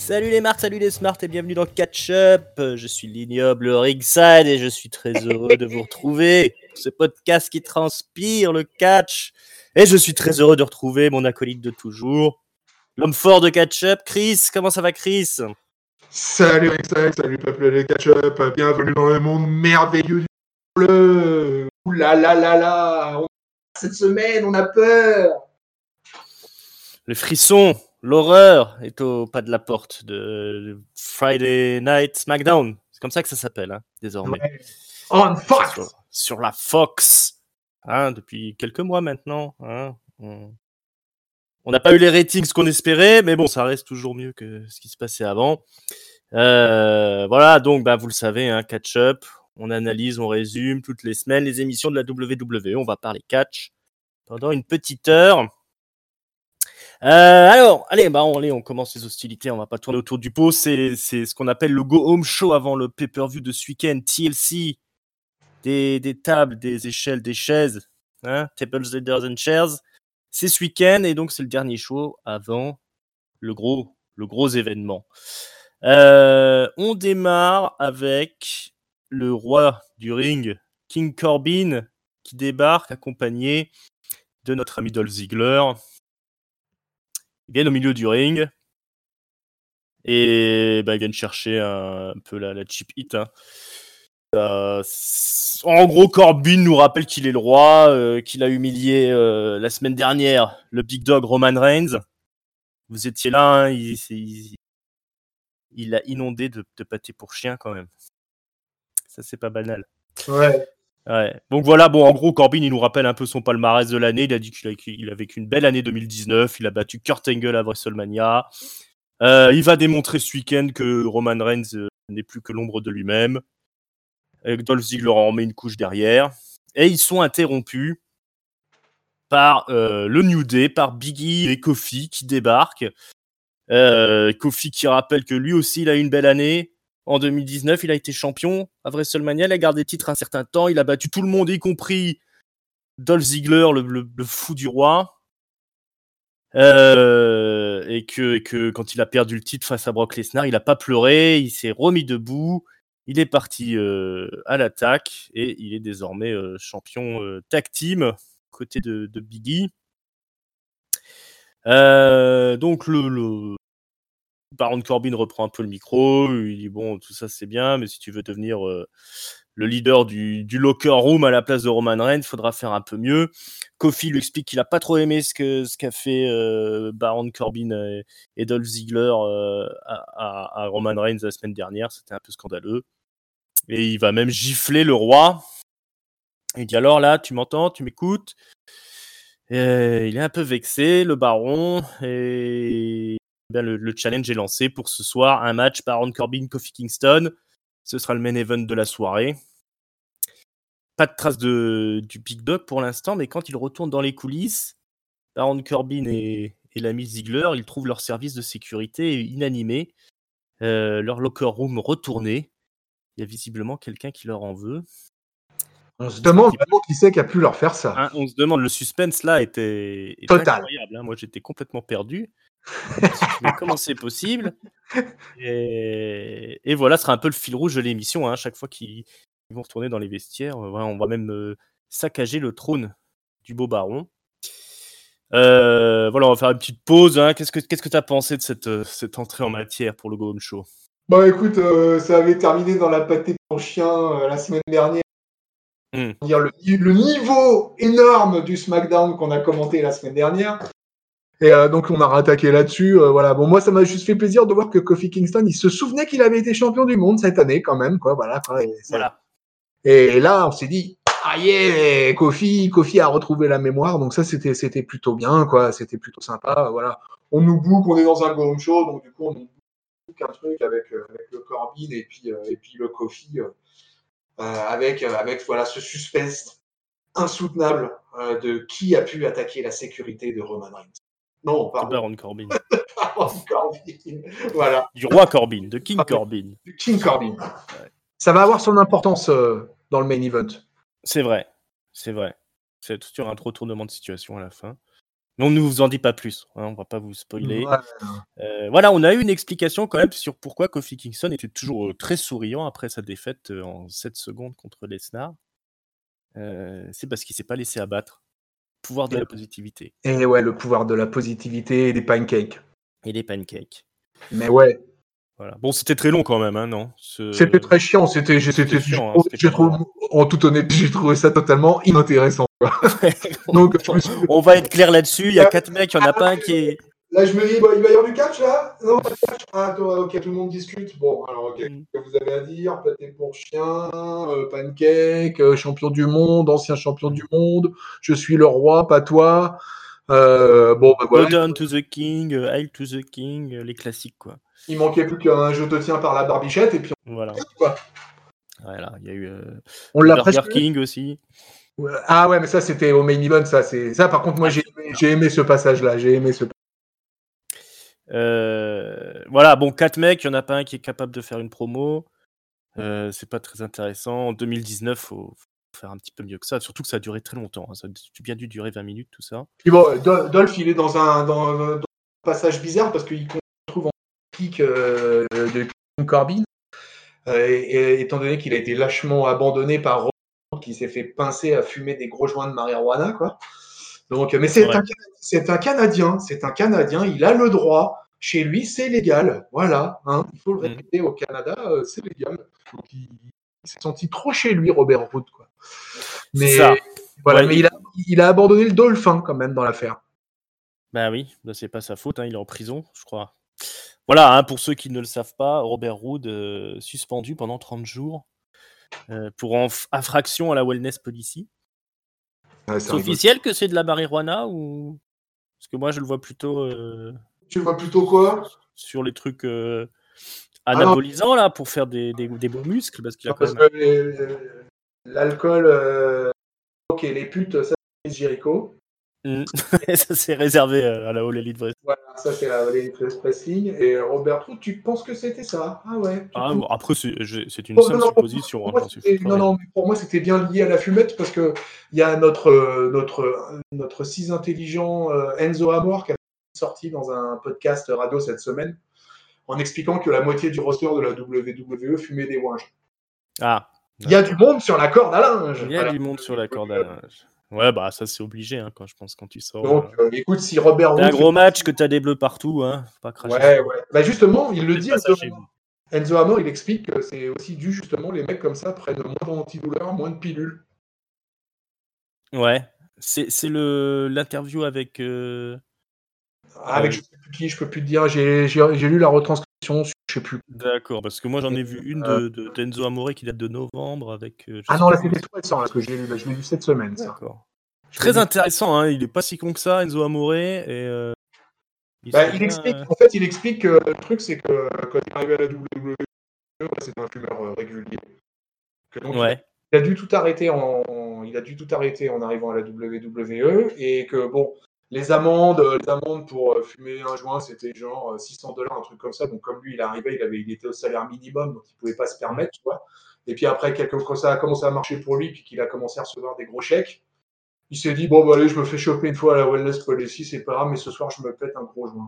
Salut les marques, salut les smarts et bienvenue dans Catch Up. Je suis l'ignoble Ringside et je suis très heureux de vous retrouver pour ce podcast qui transpire le catch. Et je suis très heureux de retrouver mon acolyte de toujours, l'homme fort de Catch Up, Chris. Comment ça va, Chris? Salut Ringside, salut peuple de catch-up, bienvenue dans le monde merveilleux du bleu. Ouh là là là là, cette semaine on a peur. Le frisson, l'horreur est au pas de la porte de Friday Night SmackDown. C'est comme ça que ça s'appelle, hein, désormais. Ouais. On Fox sur la Fox, hein, depuis quelques mois maintenant. Hein, on n'a pas eu les ratings qu'on espérait, mais bon, ça reste toujours mieux que ce qui se passait avant. Voilà, donc vous le savez, hein, Catch Up, on analyse, on résume toutes les semaines les émissions de la WWE. On va parler catch pendant une petite heure. Alors, allez, on commence les hostilités. On va pas tourner autour du pot. C'est ce qu'on appelle le Go Home Show avant le pay-per-view de ce week-end. TLC, des tables, des échelles, des chaises, hein, tables, ladders and chairs. C'est ce week-end et donc c'est le dernier show avant le gros événement. On démarre avec le roi du ring, King Corbin, qui débarque accompagné de notre ami Dolph Ziggler. Ils viennent au milieu du ring et ils viennent chercher un peu la cheap hit. Hein. En gros, Corbin nous rappelle qu'il est le roi, qu'il a humilié la semaine dernière le Big Dog Roman Reigns. Vous étiez là, hein, il a inondé de pâté pour chien quand même. Ça, c'est pas banal. Ouais. Donc voilà, en gros, Corbin, il nous rappelle un peu son palmarès de l'année. Il a dit qu'il a vécu une belle année 2019. Il a battu Kurt Angle à WrestleMania. Il va démontrer ce week-end que Roman Reigns n'est plus que l'ombre de lui-même. Et Dolph Ziggler en met une couche derrière. Et ils sont interrompus par le New Day, par Big E et Kofi qui débarquent. Kofi qui rappelle que lui aussi, il a eu une belle année. En 2019, il a été champion à WrestleMania. Il a gardé le titre un certain temps. Il a battu tout le monde, y compris Dolph Ziggler, le fou du roi. Et que quand il a perdu le titre face à Brock Lesnar, il n'a pas pleuré. Il s'est remis debout. Il est parti à l'attaque et il est désormais champion tag team côté de Big E. Donc le Baron Corbin reprend un peu le micro. Il dit bon, tout ça c'est bien, mais si tu veux devenir le leader du locker room à la place de Roman Reigns, il faudra faire un peu mieux. Kofi lui explique qu'il a pas trop aimé ce qu'a fait Baron Corbin et Dolph Ziggler à Roman Reigns la semaine dernière. C'était un peu scandaleux. Et il va même gifler le roi. Il dit alors là, tu m'entends, tu m'écoutes. Il est un peu vexé, le baron. Et le challenge est lancé pour ce soir. Un match Baron Corbin, Kofi Kingston. Ce sera le main event de la soirée. Pas de trace du Big Dog pour l'instant, mais quand ils retournent dans les coulisses, Baron Corbin et l'ami Ziggler, ils trouvent leur service de sécurité inanimé. Leur locker room retourné. Il y a visiblement quelqu'un qui leur en veut. On se demande vraiment qui c'est qui a pu leur faire ça. Hein, on se demande, le suspense là était total. Incroyable. Hein. Moi, j'étais complètement perdu. Mais comment c'est possible? Et voilà, ce sera un peu le fil rouge de l'émission. Hein. Chaque fois qu'ils vont retourner dans les vestiaires, on va même saccager le trône du beau baron. Voilà, on va faire une petite pause. Hein. Qu'est-ce que tu as pensé de cette entrée en matière pour le Go Home Show? Écoute, ça avait terminé dans la pâtée pour chien la semaine dernière. Dire le niveau énorme du SmackDown qu'on a commenté la semaine dernière. Et donc on a rattaqué là-dessus. Voilà. Bon, moi ça m'a juste fait plaisir de voir que Kofi Kingston, il se souvenait qu'il avait été champion du monde cette année quand même, quoi. Voilà. Quoi. Et là, on s'est dit, ah yeah, Kofi a retrouvé la mémoire. Donc ça, c'était plutôt bien, quoi. C'était plutôt sympa. Voilà. On nous book, on est dans un Go Home Show, donc du coup on nous book un truc avec le Corbin et puis le Kofi. Avec voilà, ce suspense insoutenable de qui a pu attaquer la sécurité de Roman Reigns. Non, pardon. De Baron Corbin. Baron Corbin. Voilà. Du roi Corbin, de King Corbin. Du King Corbin. Ouais. Ça va avoir son importance dans le main event. C'est vrai. C'est tout sur un retournement de situation à la fin. On ne vous en dit pas plus, hein, on va pas vous spoiler. Ouais. Voilà, on a eu une explication quand même sur pourquoi Kofi Kingston était toujours très souriant après sa défaite en 7 secondes contre Lesnar. C'est parce qu'il s'est pas laissé abattre. Pouvoir de la positivité. Et ouais, le pouvoir de la positivité et des pancakes. Et des pancakes. Mais ouais. Voilà. Bon, c'était très long quand même, hein, non C'était très chiant. chiant, hein, j'ai trouvé, en toute honnêteté, j'ai trouvé ça totalement inintéressant. Donc, on va être clair là-dessus. Il y a 4 mecs, il n'y en a pas un qui est. Là, je me dis, bon, il va y avoir du catch là? Non, pas de catch. Ah, ok, tout le monde discute. Bon, alors, ok. Qu'est-ce que vous avez à dire? Pâté pour chien, pancake, champion du monde, ancien champion du monde. Je suis le roi, pas toi. Bon, bah voilà. Go down to the king, Hail to the king, les classiques, quoi. Il manquait plus qu'un je te tiens par la barbichette et puis voilà. Quoi. Voilà, il y a eu on l'a Burger presque King aussi. Ah ouais, mais ça c'était au main event, ça c'est ça. Par contre, moi j'ai aimé ce passage-là, Voilà, bon, 4 mecs, il n'y en a pas un qui est capable de faire une promo. C'est pas très intéressant. En 2019, faut faire un petit peu mieux que ça. Surtout que ça a duré très longtemps. Hein. Ça a bien dû durer 20 minutes, tout ça. Puis bon, Dolph, il est dans un passage bizarre parce qu'il trouve en pic de King Corbin. Et étant donné qu'il a été lâchement abandonné par Roman, qui s'est fait pincer à fumer des gros joints de marijuana, quoi. Donc, mais c'est un Canadien, il a le droit. Chez lui, c'est légal. Voilà, hein, il faut le répéter au Canada, c'est légal. Donc, il s'est senti trop chez lui, Robert Roode, quoi. Mais ça. voilà, mais il a abandonné le Dolphin quand même dans l'affaire. Bah oui, bah c'est pas sa faute, hein, il est en prison, je crois. Voilà, hein, pour ceux qui ne le savent pas, Robert Roode suspendu pendant 30 jours pour infraction à la Wellness Policy. C'est officiel que c'est de la marijuana ou parce que moi je le vois plutôt. Tu le vois plutôt quoi? Sur les trucs anabolisants là pour faire des beaux muscles parce qu'il a quand même. Que l'alcool, ok, les putes, ça c'est Jericho. Ça c'est réservé à la All Elite Wrestling. Voilà, ça c'est la All Elite Wrestling. Et Robert Roode, tu penses que c'était ça? Ah ouais. Bon, après c'est une simple supposition. Non, mais pour moi c'était bien lié à la fumette parce que il y a notre si intelligent Enzo Amore qui a sorti dans un podcast radio cette semaine en expliquant que la moitié du roster de la WWE fumait des ouinges. Ah. Il y a du monde sur la corde à linge. Il y a du monde sur la corde à linge. Ouais, bah ça c'est obligé hein, quand tu sors. Donc, écoute, si Robert Roode. C'est un gros match que t'as des bleus partout, hein. Faut pas cracher. Ouais. Bah justement, il le dit. Enzo Amore, il explique que c'est aussi dû justement les mecs comme ça prennent moins d'antidouleurs, moins de pilules. Ouais, c'est l'interview avec. Avec je sais plus qui, je peux plus te dire. J'ai lu la retranscription, je sais plus. D'accord, parce que moi j'en ai vu une de Enzo Amore qui date de novembre avec. Non, là c'était tout récent, là, que je l'ai lu cette semaine. D'accord. Très intéressant, hein. Il est pas si con que ça, Enzo Amore, et. Il explique que le truc c'est que quand il est arrivé à la WWE, c'est un fumeur régulier. Donc, il a dû tout arrêter en arrivant à la WWE et que bon, les amendes pour fumer un joint, c'était genre $600, un truc comme ça. Donc comme lui, il est arrivé, il était au salaire minimum, donc il pouvait pas se permettre, tu vois. Et puis après, quand ça a commencé à marcher pour lui, puis qu'il a commencé à recevoir des gros chèques, il s'est dit bon, bah, allez, je me fais choper une fois à la Wellness Policy, c'est pas grave, mais ce soir, je me pète un gros joint.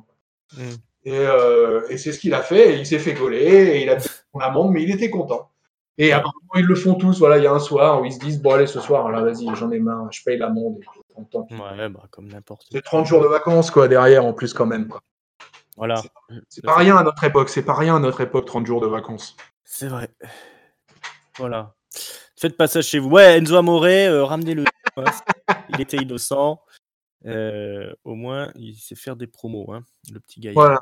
Et c'est ce qu'il a fait, et il s'est fait gauler, et il a payé son amende, mais il était content. Et apparemment, ils le font tous. Voilà, il y a un soir où ils se disent bon, allez, ce soir, là, vas-y, j'en ai marre, je paye l'amende. Ouais, bah, comme n'importe. C'est 30 jours de vacances, quoi, derrière, en plus, quand même, quoi. Voilà. C'est pas rien à notre époque, 30 jours de vacances. C'est vrai. Voilà. Faites pas ça chez vous. Ouais, Enzo Amore, ramenez-le. Il était innocent. Au moins, il sait faire des promos, hein, le petit gars. Voilà.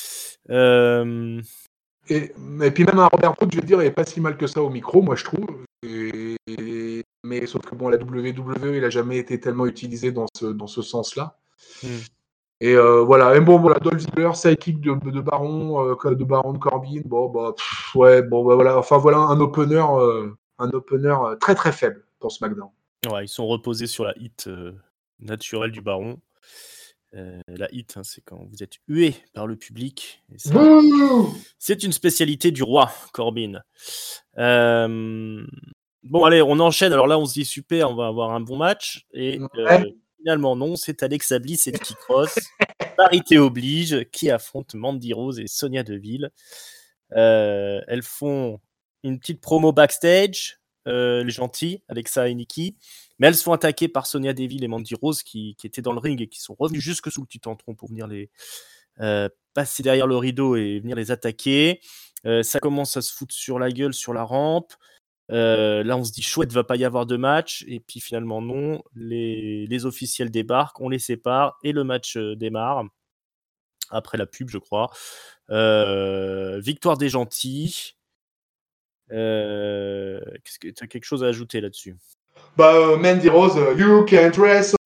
Et puis même un Robert Roode, je veux dire, il n'est pas si mal que ça au micro, moi je trouve. Mais sauf que bon, la WWE, il n'a jamais été tellement utilisé dans ce sens-là. Et voilà. Et bon, voilà, Dolph Ziggler, sidekick de Baron de Corbin. Bon, bah, voilà. Enfin voilà, un opener très très faible pour SmackDown. Ouais, ils sont reposés sur la hit naturelle du Baron. La hit, hein, c'est quand vous êtes hué par le public. Et ça, c'est une spécialité du roi, Corbin. Bon, allez, on enchaîne. Alors là, on se dit super, on va avoir un bon match. Et Finalement, non, c'est Alexa Bliss et Nikki Cross. Parité oblige, qui affrontent Mandy Rose et Sonia Deville. Elles font une petite promo backstage, les gentilles, Alexa et Nikki. Mais elles se font attaquer par Sonia Deville et Mandy Rose qui étaient dans le ring et qui sont revenus jusque sous le Titantron pour venir les passer derrière le rideau et venir les attaquer. Ça commence à se foutre sur la gueule sur la rampe. Là, on se dit chouette, va pas y avoir de match. Et puis finalement, non. Les officiels débarquent, on les sépare et le match démarre. Après la pub, je crois. Victoire des gentils. Qu'est-ce que tu as quelque chose à ajouter là-dessus? Mandy Rose, you can't wrestle.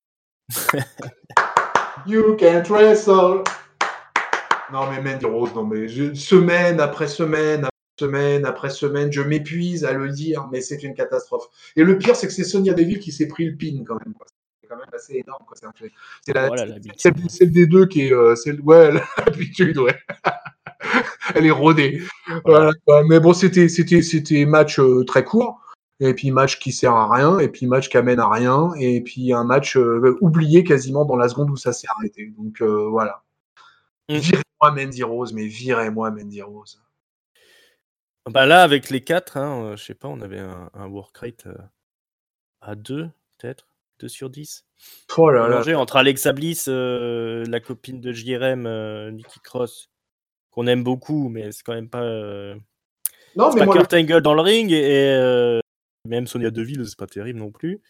You can't wrestle. Non, mais Mandy Rose, non, mais semaine après semaine, je m'épuise à le dire, mais c'est une catastrophe. Et le pire, c'est que c'est Sonia Deville qui s'est pris le pin quand même. Quoi. C'est quand même assez énorme. Quoi. C'est celle des deux qui est. Ouais, l'habitude, ouais. Elle est rodée. Voilà. Mais bon, c'était match très court. Et puis match qui sert à rien, et puis match qui amène à rien, et puis un match oublié quasiment dans la seconde où ça s'est arrêté. Donc voilà. Virez-moi Mandy Rose, mais virez-moi Mandy Rose. Bah là, avec les 4, hein, je sais pas, on avait un work rate à 2, peut-être 2 sur 10. Oh là là. Entre Alexa Bliss, la copine de JRM, Nikki Cross, qu'on aime beaucoup, mais c'est quand même pas. Non, c'est mais pas moi, Kurt Angle dans le ring, et même Sonia Deville, c'est pas terrible non plus.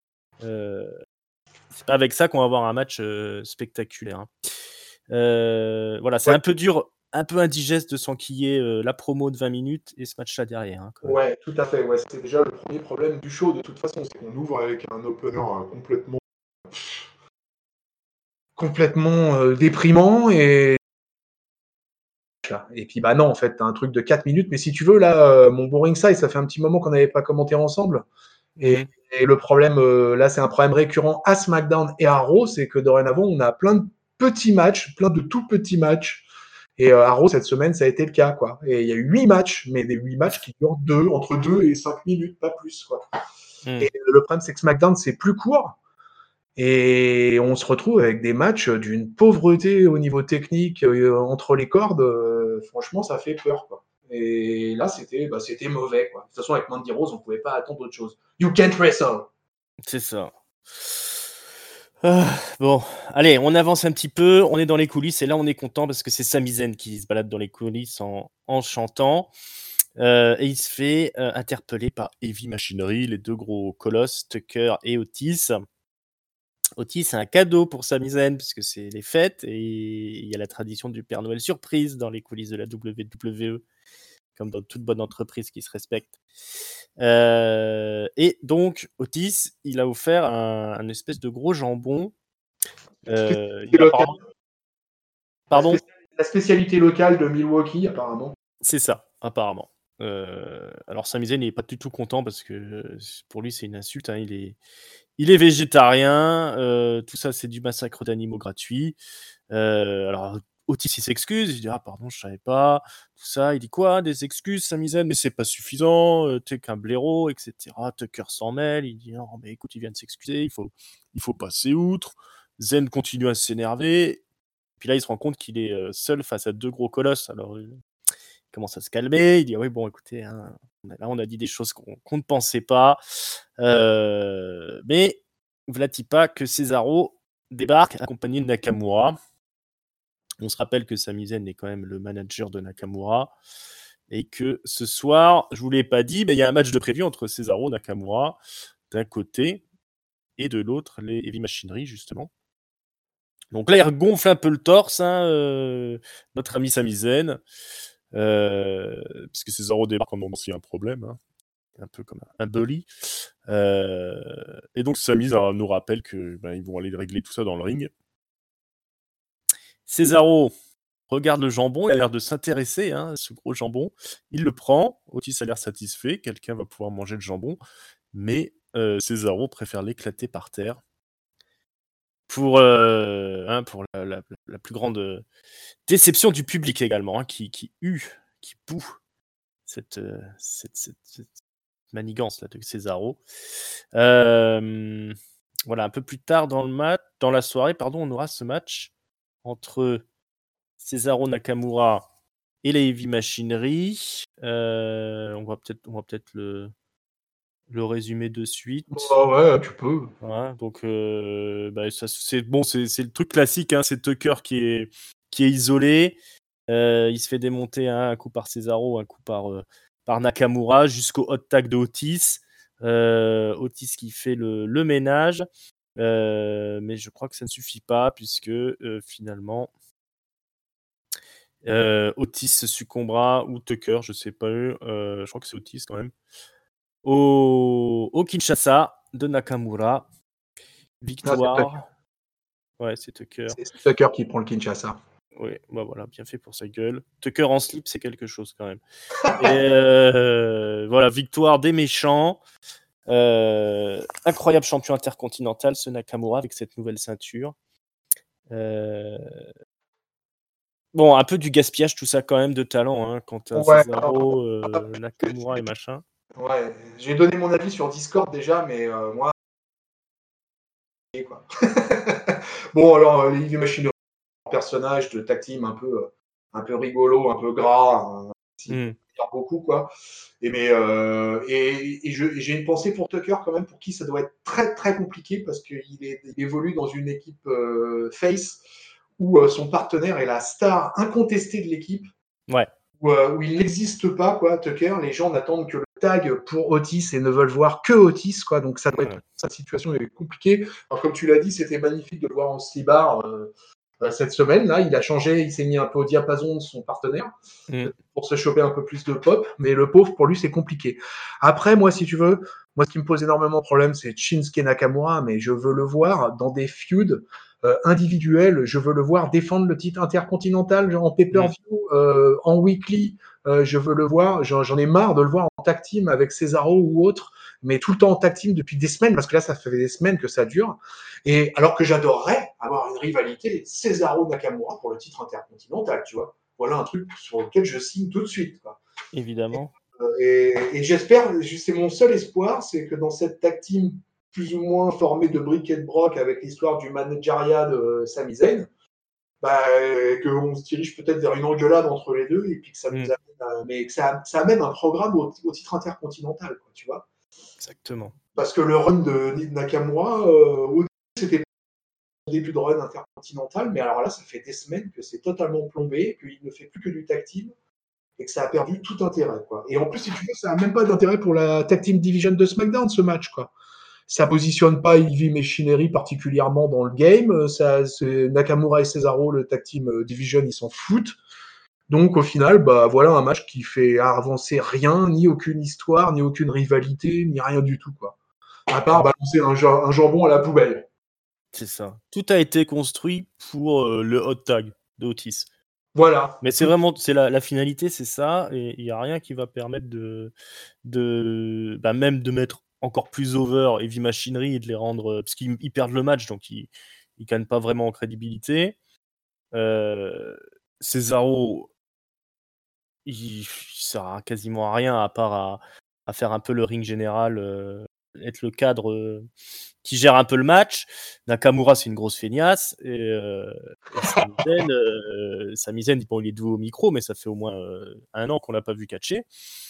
C'est pas avec ça qu'on va avoir un match spectaculaire. Hein. Voilà, c'est un peu dur, un peu indigeste de s'enquiller la promo de 20 minutes et ce match-là derrière. Hein, ouais, tout à fait. Ouais, c'était déjà le premier problème du show de toute façon, c'est qu'on ouvre avec un opener complètement déprimant et puis bah non, en fait, t'as un truc de 4 minutes, mais si tu veux, là, mon boring side, ça fait un petit moment qu'on n'avait pas commenté ensemble. Et le problème, là, c'est un problème récurrent à SmackDown et à Raw, c'est que dorénavant, on a plein de petits matchs, plein de tout petits matchs. Et à Raw, cette semaine, ça a été le cas, quoi. Et il y a eu 8 matchs, mais des 8 matchs qui durent entre 2 et 5 minutes, pas plus, quoi. Et le problème, c'est que SmackDown, c'est plus court. Et on se retrouve avec des matchs d'une pauvreté au niveau technique entre les cordes. Franchement, ça fait peur, quoi. Et là, c'était mauvais, quoi. De toute façon, avec Mandy Rose, on pouvait pas attendre autre chose. You can't wrestle. C'est ça. Bon, allez, on avance un petit peu. On est dans les coulisses et là, on est content parce que c'est Sami Zayn qui se balade dans les coulisses en chantant. Et il se fait interpeller par Heavy Machinery, les deux gros colosses, Tucker et Otis. Otis, c'est un cadeau pour Sami Zayn puisque c'est les fêtes et il y a la tradition du Père Noël surprise dans les coulisses de la WWE, comme dans toute bonne entreprise qui se respecte. Et donc, Otis, il a offert un espèce de gros jambon. Pardon ? La spécialité locale de Milwaukee, apparemment. C'est ça, apparemment. Alors, Sami Zayn n'est pas du tout content parce que pour lui, c'est une insulte. Hein. Il est végétarien. Tout ça, c'est du massacre d'animaux gratuit. Alors, Otis, il s'excuse. Il dit pardon, je savais pas. Tout ça. Il dit quoi? Des excuses, Sami Zayn? Mais c'est pas suffisant. T'es qu'un blaireau, etc. Tucker s'en mêle. Il dit non, mais écoute, il vient de s'excuser. Il faut passer outre. Zayn continue à s'énerver. Puis là, il se rend compte qu'il est seul face à deux gros colosses. Alors, il commence à se calmer. Il dit oui, bon, écoutez, hein, là, on a dit des choses qu'on ne pensait pas. Mais voilà-t-il pas que Cesaro débarque accompagné de Nakamura. On se rappelle que Sami Zayn est quand même le manager de Nakamura. Et que ce soir, je ne vous l'ai pas dit, mais il y a un match de prévu entre Cesaro et Nakamura d'un côté et de l'autre, les Heavy Machinery, justement. Donc là, il gonfle un peu le torse, hein, notre ami Sami Zayn. Parce que Cesaro débarque en moment s'il y a un problème. Hein. Un peu comme un bully. Et donc Sami nous rappelle que ils vont aller régler tout ça dans le ring. Cesaro regarde le jambon, il a l'air de s'intéresser à ce gros jambon. Il le prend, Otis a l'air satisfait, quelqu'un va pouvoir manger le jambon, mais Cesaro préfère l'éclater par terre pour la plus grande déception du public également, hein, qui boue cette manigance là de Cesaro. voilà, un peu plus tard dans la soirée, on aura ce match entre Cesaro Nakamura et la Heavy Machinery. On va peut-être le résumer de suite. Oh ouais, tu peux. Voilà, donc ça, c'est le truc classique, hein, c'est Tucker qui est isolé. Il se fait démonter un coup par Cesaro, un coup par Nakamura, jusqu'au hot tag de Otis. Otis qui fait le ménage. Mais je crois que ça ne suffit pas, puisque finalement Otis succombera, ou Tucker, je sais pas, je crois que c'est Otis quand même, au Kinshasa de Nakamura. Victoire. Ouais, c'est Tucker. C'est Tucker qui prend le Kinshasa. Oui, bah voilà, bien fait pour sa gueule. Tucker en slip, c'est quelque chose quand même. Et voilà, victoire des méchants. Incroyable champion intercontinental, ce Nakamura, avec cette nouvelle ceinture. Bon, un peu du gaspillage, tout ça quand même, de talent, hein, quand t'as Cesaro, Nakamura et machin. Ouais, j'ai donné mon avis sur Discord déjà, mais moi... quoi. Bon, alors, les Heavy Machinery, personnage de tag team un peu rigolo, un peu gras, beaucoup, quoi. Et j'ai une pensée pour Tucker quand même, pour qui ça doit être très très compliqué, parce qu'il évolue dans une équipe face où son partenaire est la star incontestée de l'équipe. Ouais. Où il n'existe pas, quoi, Tucker. Les gens n'attendent que le tag pour Otis et ne veulent voir que Otis, quoi. Donc ça doit être, sa situation est compliquée. Alors comme tu l'as dit, c'était magnifique de le voir en slibard cette semaine. Là, il a changé, il s'est mis un peu au diapason de son partenaire pour se choper un peu plus de pop. Mais le pauvre, pour lui, c'est compliqué. Après, moi, si tu veux, moi, ce qui me pose énormément de problème, c'est Shinsuke Nakamura, mais je veux le voir dans des feuds individuels. Je veux le voir défendre le titre intercontinental, genre en pay-per-view, en weekly. Je veux le voir. J'en ai marre de le voir en tag team avec Cesaro ou autre, mais tout le temps en tag team depuis des semaines, parce que là, ça fait des semaines que ça dure. Et alors que j'adorerais avoir une rivalité Cesaro-Nakamura pour le titre intercontinental, tu vois. Voilà un truc sur lequel je signe tout de suite, quoi. Évidemment. Et j'espère, c'est mon seul espoir, c'est que dans cette tag team plus ou moins formée de brick et de broc avec l'histoire du manageriat de Sami Zayn, qu'on se dirige peut-être vers une engueulade entre les deux, et puis que ça nous amène, mais que ça amène un programme au titre intercontinental, quoi, tu vois. Exactement. Parce que le run de Nakamura, c'était le début de run intercontinental, mais alors là, ça fait des semaines que c'est totalement plombé, qu'il ne fait plus que du tag team, et que ça a perdu tout intérêt, quoi. Et en plus, si tu veux, ça n'a même pas d'intérêt pour la tag team division de SmackDown, ce match, quoi. Ça positionne pas Heavy Machinery particulièrement dans le game. C'est Nakamura et Cesaro, le tag team division, ils s'en foutent. Donc au final, voilà un match qui fait avancer rien, ni aucune histoire, ni aucune rivalité, ni rien du tout, quoi. À part balancer un jambon à la poubelle. C'est ça. Tout a été construit pour le hot tag d'Otis. Voilà. Mais c'est vraiment, c'est la finalité, c'est ça, et il n'y a rien qui va permettre même de mettre encore plus over Heavy Machinery et de les rendre, parce qu'ils perdent le match, donc ils gagnent pas vraiment en crédibilité. Cesaro, il sert à quasiment à rien, à part à faire un peu le ring général, être le cadre qui gère un peu le match. Nakamura, c'est une grosse feignasse. Et Sami Zayn, bon, il est doué au micro, mais ça fait au moins 1 an qu'on l'a pas vu catcher.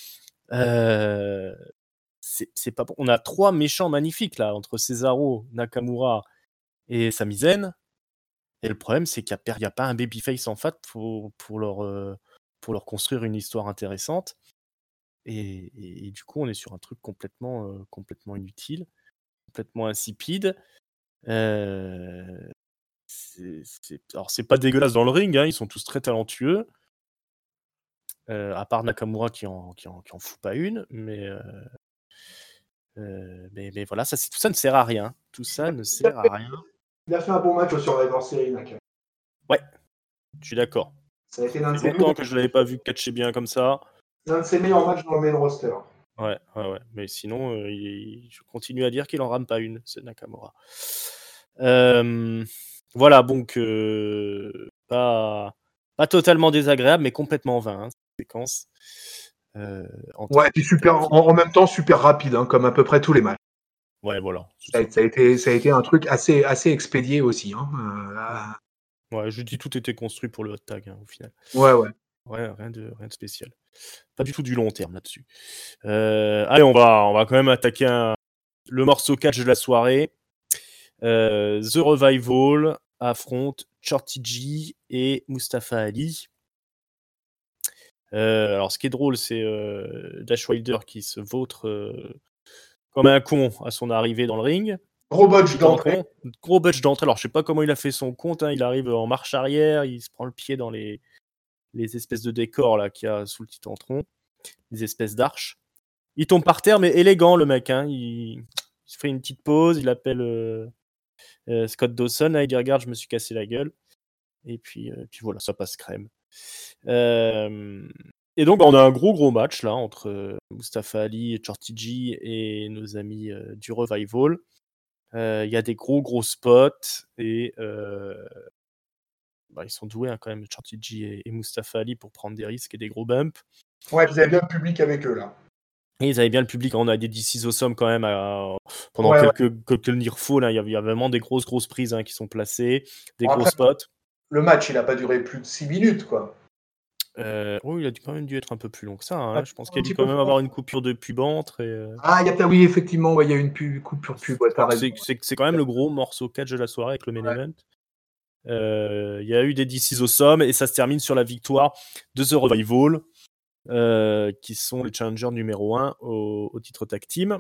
C'est pas bon. On a 3 méchants magnifiques là, entre Cesaro, Nakamura et Sami Zayn. Et le problème, c'est qu'il n'y a pas un babyface en fait pour leur construire une histoire intéressante. Et du coup, on est sur un truc complètement inutile, complètement insipide. Alors, c'est pas dégueulasse dans le ring, hein, ils sont tous très talentueux. À part Nakamura qui en fout pas une, mais voilà, tout ça ne sert à rien. Tout ça ne sert à rien. Il a fait un bon match au Survivor Series, Nakamura. Ouais, je suis d'accord. Ça a été Ça fait longtemps que je l'avais pas vu catcher bien comme ça. L'un de ses meilleurs matchs dans le main roster. Ouais. Mais sinon, je continue à dire qu'il en rame pas une, c'est Nakamura. Voilà, donc pas totalement désagréable, mais complètement vain, cette séquence. Ouais, puis super, en même temps super rapide, hein, comme à peu près tous les matchs. Ouais, voilà. Ça a été un truc assez expédié aussi. Ouais, je dis tout était construit pour le hot tag au final. Ouais. Ouais, rien de spécial. Pas du tout du long terme là-dessus. Allez, on va quand même attaquer le morceau catch de la soirée. The Revival affronte Shorty G et Mustafa Ali. Alors, ce qui est drôle, c'est Dash Wilder qui se vautre comme un con à son arrivée dans le ring. Gros botch d'entrée. Gros botch d'entrée. Alors, je sais pas comment il a fait son compte. Il arrive en marche arrière, il se prend le pied dans les espèces de décors là qu'il y a sous le titantron, des espèces d'arches. Il tombe par terre, mais élégant le mec. Il se fait une petite pause, il appelle Scott Dawson. Là, il dit regarde, je me suis cassé la gueule. Et puis voilà, ça passe crème. Et donc, on a un gros match là entre Mustafa Ali et Shorty G et nos amis du Revival. Il y a des gros spots et ils sont doués quand même, Shorty G et Mustafa Ali, pour prendre des risques et des gros bumps. Ouais, vous avez bien le public avec eux là. Et ils avaient bien le public. On a des DC's Awesome quand même pendant quelques near-fall. Là, il y a vraiment des grosses prises qui sont placées, des gros spots. Le match, il n'a pas duré plus de 6 minutes, quoi. Il a quand même dû être un peu plus long que ça. Je pense qu'il a dû quand même avoir une coupure de pub entre. Oui, effectivement, il y a une coupure pub. C'est quand même le gros morceau catch de la soirée avec le main event. Il y a eu des DC's Awesome et ça se termine sur la victoire de The Revival, qui sont les challengers numéro 1 au titre tag team.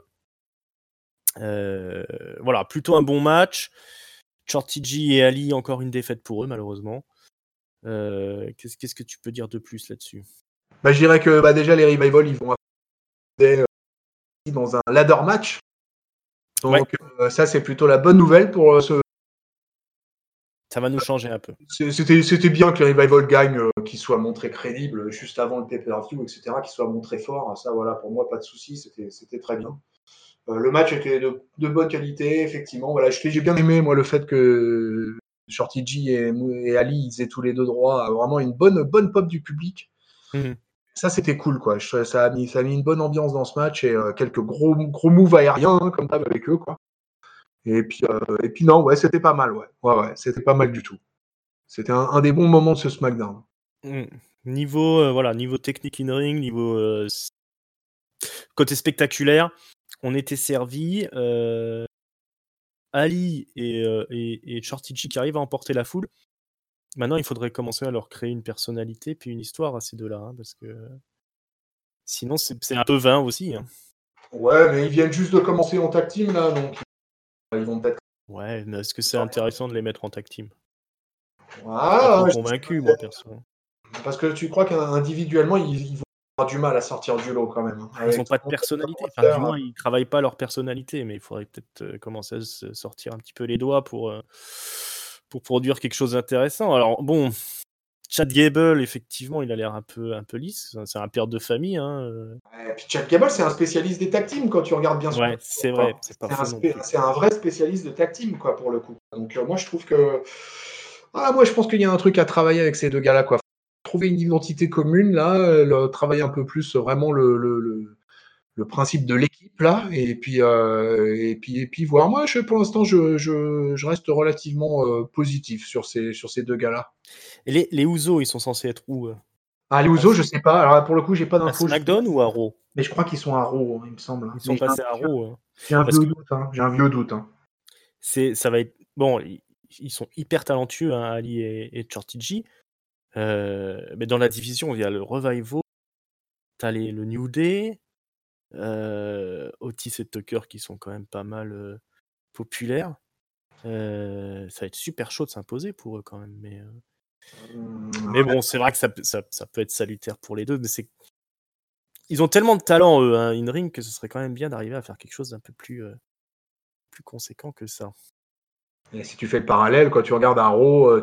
Voilà, plutôt un bon match. Shorty G et Ali, encore une défaite pour eux, malheureusement. Qu'est-ce que tu peux dire de plus là-dessus? Je dirais que déjà les Revival, ils vont affronter dans un ladder match. Donc ça, c'est plutôt la bonne nouvelle pour ce. Ça va nous changer un peu. C'était bien que les Revival gagnent, qu'ils soient montrés crédibles juste avant le pay-per-view, etc., qu'ils soient montrés forts. Ça, voilà, pour moi, pas de souci, c'était très bien. Le match était de bonne qualité, effectivement. Voilà, j'ai bien aimé, moi, le fait que Shorty G et Ali, ils aient tous les deux droit à vraiment une bonne pop du public. Mmh. Ça, c'était cool, quoi. Ça a mis une bonne ambiance dans ce match et quelques gros moves aériens, comme d'hab avec eux, quoi. Et puis non, ouais, c'était pas mal, ouais, c'était pas mal du tout. C'était un des bons moments de ce SmackDown. Niveau technique in-ring, niveau côté spectaculaire, on était servi. Ali et Shorty G qui arrivent à emporter la foule. Maintenant, il faudrait commencer à leur créer une personnalité puis une histoire à ces deux-là, parce que sinon c'est un peu vain aussi. Ouais, mais ils viennent juste de commencer en tag team là, donc ils vont peut-être. Ouais, mais est-ce que c'est intéressant de les mettre en tag team? Pas trop convaincu, moi, perso. Parce que tu crois qu'individuellement, ils vont avoir du mal à sortir du lot quand même. Ils n'ont pas de personnalité. Enfin, du moins, ils ne travaillent pas leur personnalité, mais il faudrait peut-être commencer à se sortir un petit peu les doigts pour produire quelque chose d'intéressant. Alors, bon, Chad Gable, effectivement, il a l'air un peu lisse. C'est un père de famille. Et puis Chad Gable, c'est un spécialiste des tag teams quand tu regardes bien. Ouais, c'est vrai. C'est un vrai spécialiste de tag team, quoi, pour le coup. Donc, moi, je trouve que. Moi, je pense qu'il y a un truc à travailler avec ces deux gars-là, quoi. Trouver une identité commune, là, travailler un peu plus vraiment le principe de l'équipe, là, et puis voir. Moi, pour l'instant, je reste relativement positif sur ces deux gars-là. Et les Ouzo, ils sont censés être où? Les Ouzo, je sais pas. Alors, pour le coup, j'ai pas d'infos. À SmackDown ou à Raw? Mais je crois qu'ils sont à Raw, il me semble. Ils sont passés à Raw. J'ai un vieux doute. Ça va être... Bon, ils sont hyper talentueux, Ali et Shorty G. Mais dans la division, il y a le Revival, t'as le New Day, Otis et Tucker qui sont quand même pas mal populaires. Ça va être super chaud de s'imposer pour eux quand même. Mais bon, c'est vrai que ça peut être salutaire pour les deux, mais ils ont tellement de talent, eux, in-ring, que ce serait quand même bien d'arriver à faire quelque chose d'un peu plus conséquent que ça. Et si tu fais le parallèle, quand tu regardes un Raw,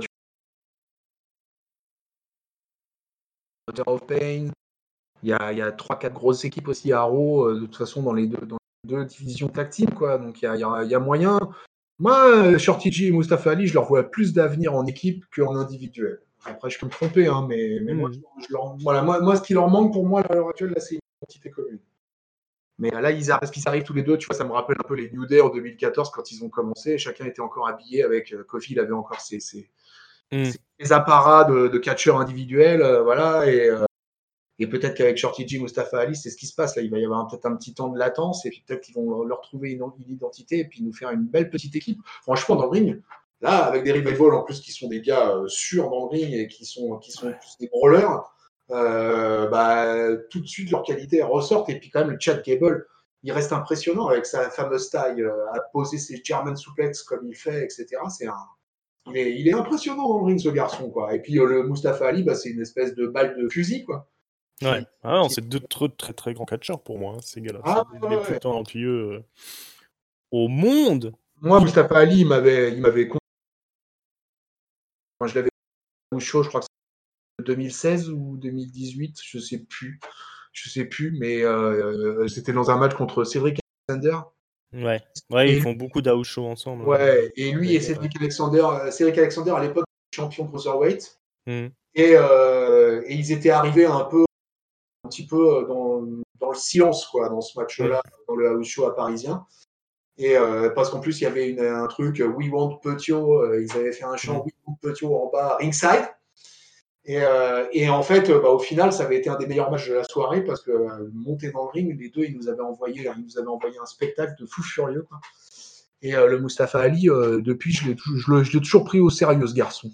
of Pain, il y a 3-4 grosses équipes aussi à Raw, de toute façon, dans les deux divisions tag team, quoi. Donc, il y a moyen. Moi, Shorty G et Mustafa Ali, je leur vois plus d'avenir en équipe qu'en individuel. Après, je peux me tromper, mais moi, ce qui leur manque pour moi à l'heure actuelle, là, c'est une identité commune. Mais là, parce qu'ils arrivent tous les deux, tu vois, ça me rappelle un peu les New Day en 2014 quand ils ont commencé. Chacun était encore habillé avec Kofi, il avait encore ses apparats de catcheurs individuels, voilà. Et peut-être qu'avec Shorty G, Mustafa Ali, c'est ce qui se passe. Là, il va y avoir peut-être un petit temps de latence et puis peut-être qu'ils vont leur trouver une identité et puis nous faire une belle petite équipe. Franchement, dans le ring, là, avec des Revival en plus qui sont des gars sûrs dans le ring et qui sont plus des brawlers, tout de suite leur qualité ressortent. Et puis quand même, le Chad Gable, il reste impressionnant avec sa fameuse taille à poser ses German suplex comme il fait, etc. Il est impressionnant dans le ring, ce garçon, quoi. Et puis le Mustafa Ali, c'est une espèce de balle de fusil, quoi. Ouais, c'est deux très très grands catcheurs pour moi, ces gars-là. C'est les plus talentueux au monde. Moi, Mustafa Ali, il m'avait quand je l'avais au show, je crois que c'était 2016 ou 2018, je sais plus, mais c'était dans un match contre Cedric Alexander. Ouais, ils font beaucoup d'house show ensemble. Ouais, et lui et Cedric Alexander à l'époque champion cruiserweight, et ils étaient arrivés un petit peu dans le silence, quoi, dans ce match-là, dans le house show à parisien. Et parce qu'en plus, il y avait un truc We Want Petio, ils avaient fait un chant We Want Petio en bas, ringside. Et en fait, au final, ça avait été un des meilleurs matchs de la soirée parce que montés dans le ring, les deux, ils nous avaient envoyé un spectacle de fou furieux, quoi. Et le Mustafa Ali, depuis, je l'ai toujours pris au sérieux, ce garçon.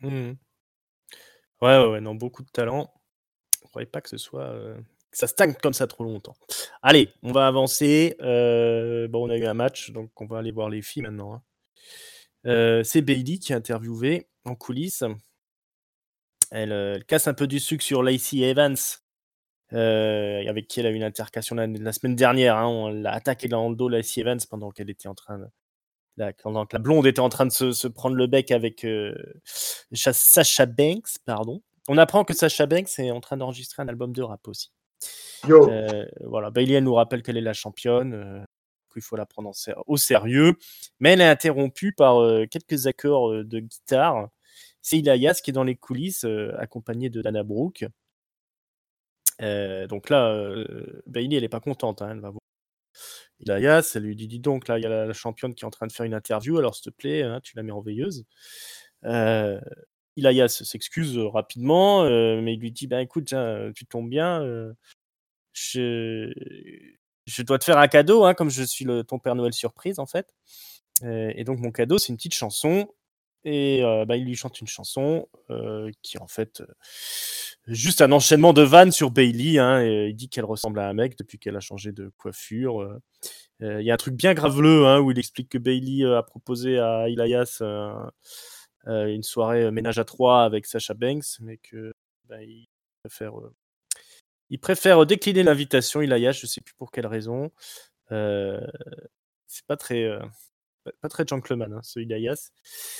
Ouais, non, beaucoup de talent. Je ne croyais pas que ça stagne comme ça trop longtemps. Allez, on va avancer. On a eu un match, donc on va aller voir les filles maintenant. C'est Bayley qui est interviewée en coulisses. Elle casse un peu du sucre sur Lacey Evans, avec qui elle a eu une altercation la semaine dernière. On l'a attaqué dans le dos, Lacey Evans, pendant qu'elle était en train pendant que la blonde était en train de se prendre le bec avec Sasha Banks, pardon. On apprend que Sasha Banks est en train d'enregistrer un album de rap aussi. Voilà, Bayley, elle nous rappelle qu'elle est la championne, qu'il faut la prendre au sérieux, mais elle est interrompue par quelques accords de guitare. C'est Elias qui est dans les coulisses, accompagné de Dana Brooke. Donc là, Bayley, elle est pas contente, elle va voir Elias, elle lui dit dis donc, là, il y a la championne qui est en train de faire une interview, alors s'il te plaît, tu la mets en veilleuse. Elias s'excuse rapidement, mais il lui dit écoute, tu tombes bien, je dois te faire un cadeau, comme je suis ton Père Noël surprise, en fait. Et donc, mon cadeau, c'est une petite chanson. Et il lui chante une chanson qui est en fait juste un enchaînement de vannes sur Bayley. Et il dit qu'elle ressemble à un mec depuis qu'elle a changé de coiffure. Il y a un truc bien graveleux où il explique que Bayley a proposé à Elias une soirée ménage à trois avec Sasha Banks, mais que il préfère décliner l'invitation, Elias, je ne sais plus pour quelle raison. C'est pas très gentleman, ce Elias.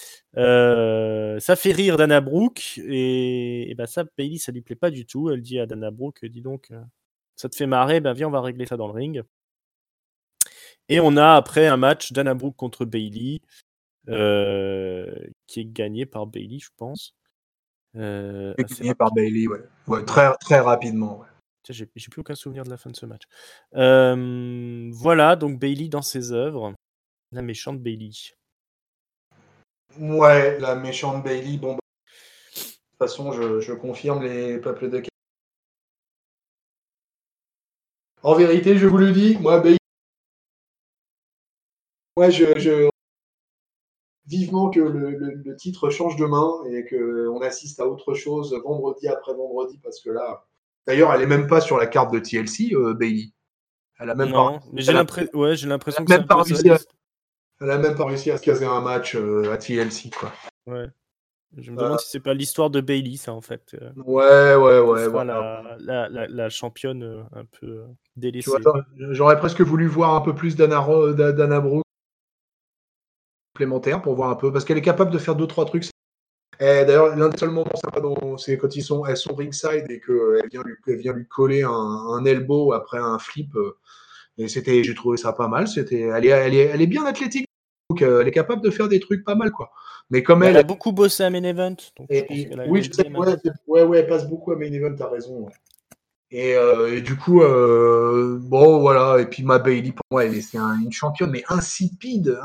Ça fait rire Dana Brooke et ça, Bayley, ça lui plaît pas du tout. Elle dit à Dana Brooke, dis donc, ça te fait marrer, viens, on va régler ça dans le ring. Et on a après un match Dana Brooke contre Bayley qui est gagné par Bayley, je pense. Gagné par Bayley, ouais, très, très rapidement. Ouais. J'ai plus aucun souvenir de la fin de ce match. Voilà, donc Bayley dans ses œuvres. La méchante Bayley. Ouais, la méchante Bayley. Bon, de toute façon, je confirme les peuples de. En vérité, je vous le dis, moi, Bayley. Moi, vivement que le titre change de main et qu'on assiste à autre chose vendredi après vendredi, parce que là, d'ailleurs, elle est même pas sur la carte de TLC, Bayley. Elle a même pas. Mais j'ai l'impression que c'est un peu ça. Elle a même pas réussi à se caser un match à TLC, quoi. Ouais. Je me demande si c'est pas l'histoire de Bayley, ça, en fait. Ouais. La championne un peu délaissée. Tu vois, j'aurais presque voulu voir un peu plus Dana Brooke complémentaire pour voir un peu, parce qu'elle est capable de faire 2-3 trucs. Et d'ailleurs, l'un des seuls moments sympas, c'est quand elles sont ringside et qu'elle vient lui coller un elbow après un flip. Et j'ai trouvé ça pas mal. Elle est bien athlétique, donc elle est capable de faire des trucs pas mal, quoi. Mais comme elle a beaucoup bossé à Main Event. Donc oui, je sais, elle passe beaucoup à Main Event, t'as raison. Ouais. Et du coup, bon, voilà. Et puis ma Bailey, pour moi, une championne, mais insipide.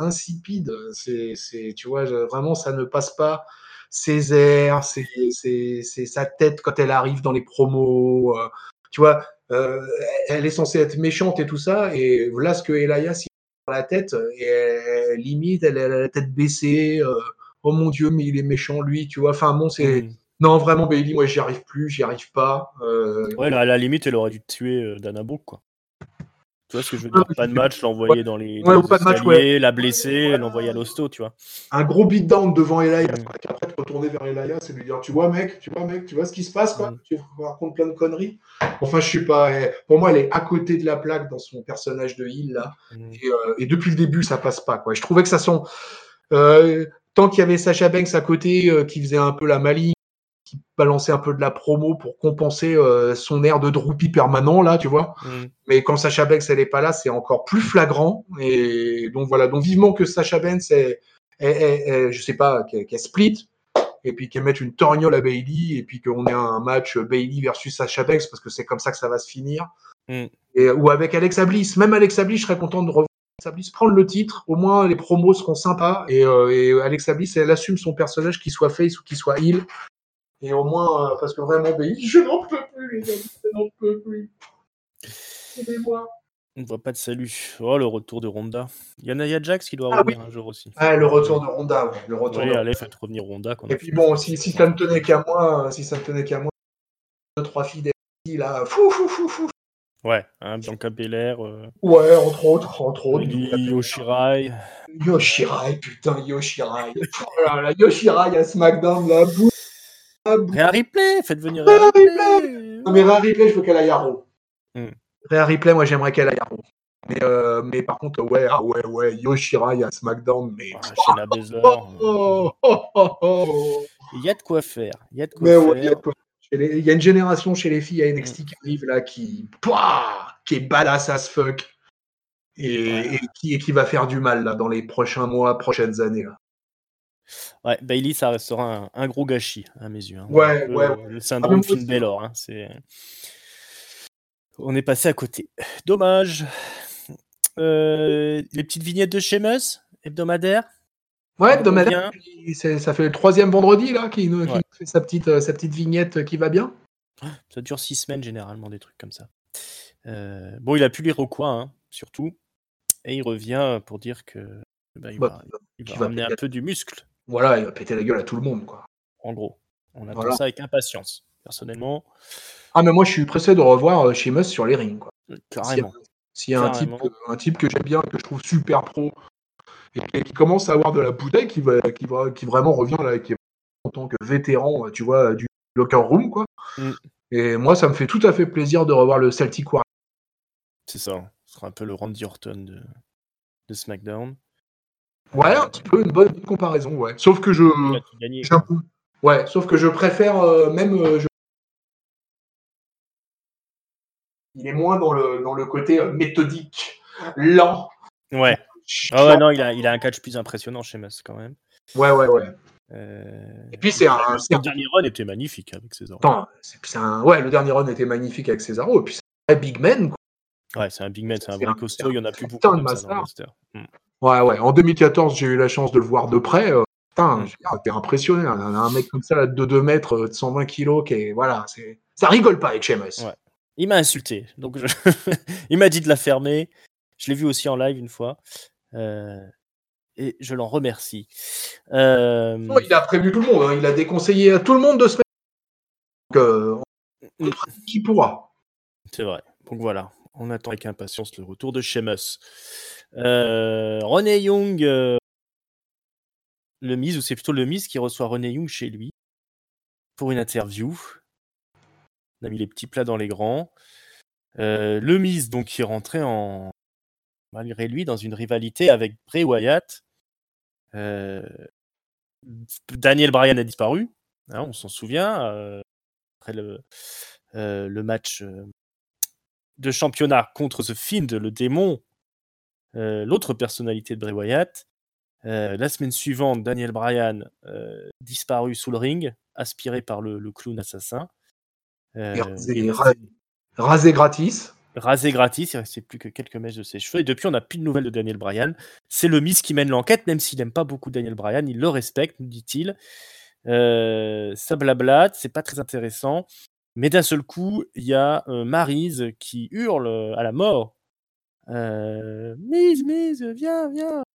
Tu vois, vraiment, ça ne passe pas. Ses airs, c'est sa tête quand elle arrive dans les promos. Tu vois, elle est censée être méchante et tout ça. Et voilà ce que Elias il a dans la tête. Et limite, elle a la tête baissée. Oh mon Dieu, mais il est méchant, lui. Tu vois, enfin, bon, c'est. Non, vraiment, Bailey, moi, j'y arrive plus, j'y arrive pas. Ouais, à la limite, elle aurait dû tuer Dana Brooke, quoi. Tu vois ce que je veux dire? Pas de match, l'envoyer dans les pas de match, escaliers, la blesser, l'envoyer à l'hosto, tu vois. Un gros beatdown devant Elias, quoi. Et après, te retourner vers Elias et lui dire, tu vois, mec, tu vois ce qui se passe, quoi. Tu racontes plein de conneries. Enfin, je sais pas. Pour moi, elle est à côté de la plaque dans son personnage de Hill, là. Et depuis le début, ça passe pas, quoi. Je trouvais que ça sent. Tant qu'il y avait Sasha Banks à côté, qui faisait un peu la maligne, qui balançait un peu de la promo pour compenser son air de droopy permanent, là, tu vois. Mais quand Sasha Banks, elle est pas là, c'est encore plus flagrant. Et donc, voilà. Donc, vivement que Sasha Banks, je sais pas, qu'elle split, et puis qu'elle mette une torgnole à Bailey, et puis qu'on ait un match Bailey versus Sasha Banks, parce que c'est comme ça que ça va se finir. Ou avec Alexa Bliss. Même Alexa Bliss, je serais content de revoir Alexa Bliss prendre le titre. Au moins, les promos seront sympas. Et Alexa Bliss, elle assume son personnage, qu'il soit face ou qu'il soit heel. Et au moins, parce que vraiment, je n'en peux plus, les amis, je n'en peux plus. Aidez-moi. On ne voit pas de salut. Oh, le retour de Ronda. Il y a Nia Jax qui doit revenir un jour aussi. Ah, le retour de Ronda, ouais. Le retour de Ronda. Allez, faites revenir Ronda. Et puis bon, si ça ne tenait qu'à moi, 2-3 filles d'Elsie, là, fou. Ouais, hein, Bianca Belair. Ouais, entre autres. Io Shirai. Putain, Io Shirai. Oh là là, Io Shirai à SmackDown, là, Rhea Ripley, faites venir Rhea Ripley. Non, mais Rhea Ripley, je veux qu'elle aille à Raw. Rhea Ripley, moi, j'aimerais qu'elle aille à Raw. Mais par contre, ouais, Io Shirai à SmackDown, mais. Shayna Baszler. Il y a de quoi faire. Il y a de quoi faire. Il y a une génération chez les filles à NXT qui arrive là, qui est badass as fuck. Et qui va faire du mal là dans les prochains mois, prochaines années. Là. Ouais, Bailey, ça restera un gros gâchis à mes yeux. Hein. Ouais. Le syndrome Finn Balor. Hein, on est passé à côté. Dommage. Les petites vignettes de Sheamus, hebdomadaires. Ouais, hebdomadaire. Ça fait le 3e vendredi là qui fait sa petite vignette qui va bien. Ça dure 6 semaines généralement, des trucs comme ça. Bon, il a pu lire au coin, hein, surtout. Et il revient pour dire que il va ramener un peu du muscle. Voilà, il va péter la gueule à tout le monde, quoi. En gros, on attend ça avec impatience, personnellement. Ah, mais moi, je suis pressé de revoir Sheamus sur les rings, quoi. Carrément. S'il y a un type que j'aime bien, que je trouve super pro, et qui commence à avoir de la bouteille, qui vraiment revient là, qui est en tant que vétéran, tu vois, du locker room, quoi. Et moi, ça me fait tout à fait plaisir de revoir le Celtic Warrior. C'est ça. Ce sera un peu le Randy Orton de SmackDown. Ouais, un petit peu une bonne comparaison, ouais. Sauf que sauf que je préfère il est moins dans le côté méthodique, lent. Ouais. Ah ouais, non, il a un catch plus impressionnant chez Sheamus quand même. Ouais. Et puis le dernier run était magnifique avec Cesaro. Le dernier run était magnifique avec Cesaro. Et puis c'est un big man, quoi. Ouais, c'est un big man, c'est un vrai costaud. Il y en a plus beaucoup comme ça dans le roster. Ouais. En 2014, j'ai eu la chance de le voir de près. T'es impressionné. Un mec comme ça, de 2 mètres, de 120 kilos, ça rigole pas avec Sheamus. Ouais. Il m'a insulté, donc il m'a dit de la fermer. Je l'ai vu aussi en live une fois. Et je l'en remercie. Il a prévenu tout le monde. Hein. Il a déconseillé à tout le monde de se mettre. Qui pourra. C'est vrai. Donc voilà, on attend avec impatience le retour de Sheamus. Renee Young, le Miz, ou c'est plutôt le Miz qui reçoit Renee Young chez lui pour une interview. On a mis les petits plats dans les grands. Le Miz, donc, qui est rentré malgré lui dans une rivalité avec Bray Wyatt. Daniel Bryan a disparu, hein, on s'en souvient, après le match de championnat contre The Fiend, le démon, l'autre personnalité de Bray Wyatt. La semaine suivante, Daniel Bryan disparu sous le ring, aspiré par le clown assassin. Rasé gratis. Rasé gratis, il restait plus que quelques mèches de ses cheveux. Et depuis, on n'a plus de nouvelles de Daniel Bryan. C'est le Miz qui mène l'enquête, même s'il n'aime pas beaucoup Daniel Bryan. Il le respecte, nous dit-il. Ça blablate, c'est pas très intéressant. Mais d'un seul coup, il y a Maryse qui hurle à la mort. Miz, viens.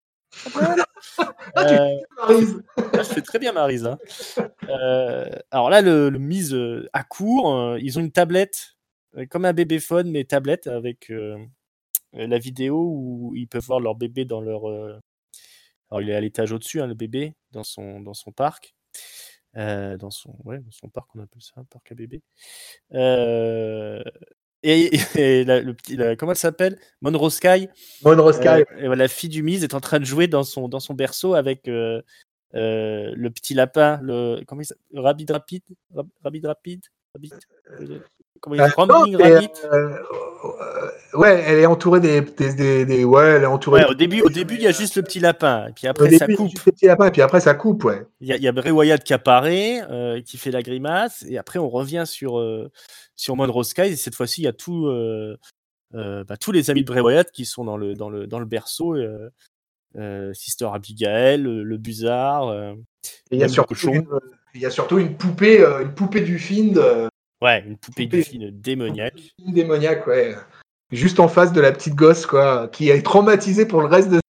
Maryse. Je fais très bien Maryse. Hein. Alors là, le Miz accourt. Ils ont une tablette, comme un bébéphone, mais tablette avec la vidéo où ils peuvent voir leur bébé dans leur. Alors il est à l'étage au-dessus, hein, le bébé, dans son parc. Dans son parc, on appelle ça un parc à bébé. Et comment elle s'appelle, Monroe Sky. La fille du Miz est en train de jouer dans son berceau avec le petit lapin, comment il s'appelle, Rabbit. Comment il s'appelle, Rabbit. Ouais, elle est entourée des ouais, elle est entourée. Ouais, au début, il y a juste le petit lapin, et puis après ça coupe. Le petit lapin, et puis après ça coupe, ouais. Il y a Bray Wyatt qui apparaît, qui fait la grimace, et après on revient sur Monroe Sky, et cette fois-ci il y a tous les amis de Bray Wyatt qui sont dans le berceau, Sister Abigail, le Buzzard, il y a surtout une poupée du Fiend. Ouais, une poupée du Fiend démoniaque. Démoniaque, ouais. Juste en face de la petite gosse, quoi, qui est traumatisée pour le reste de.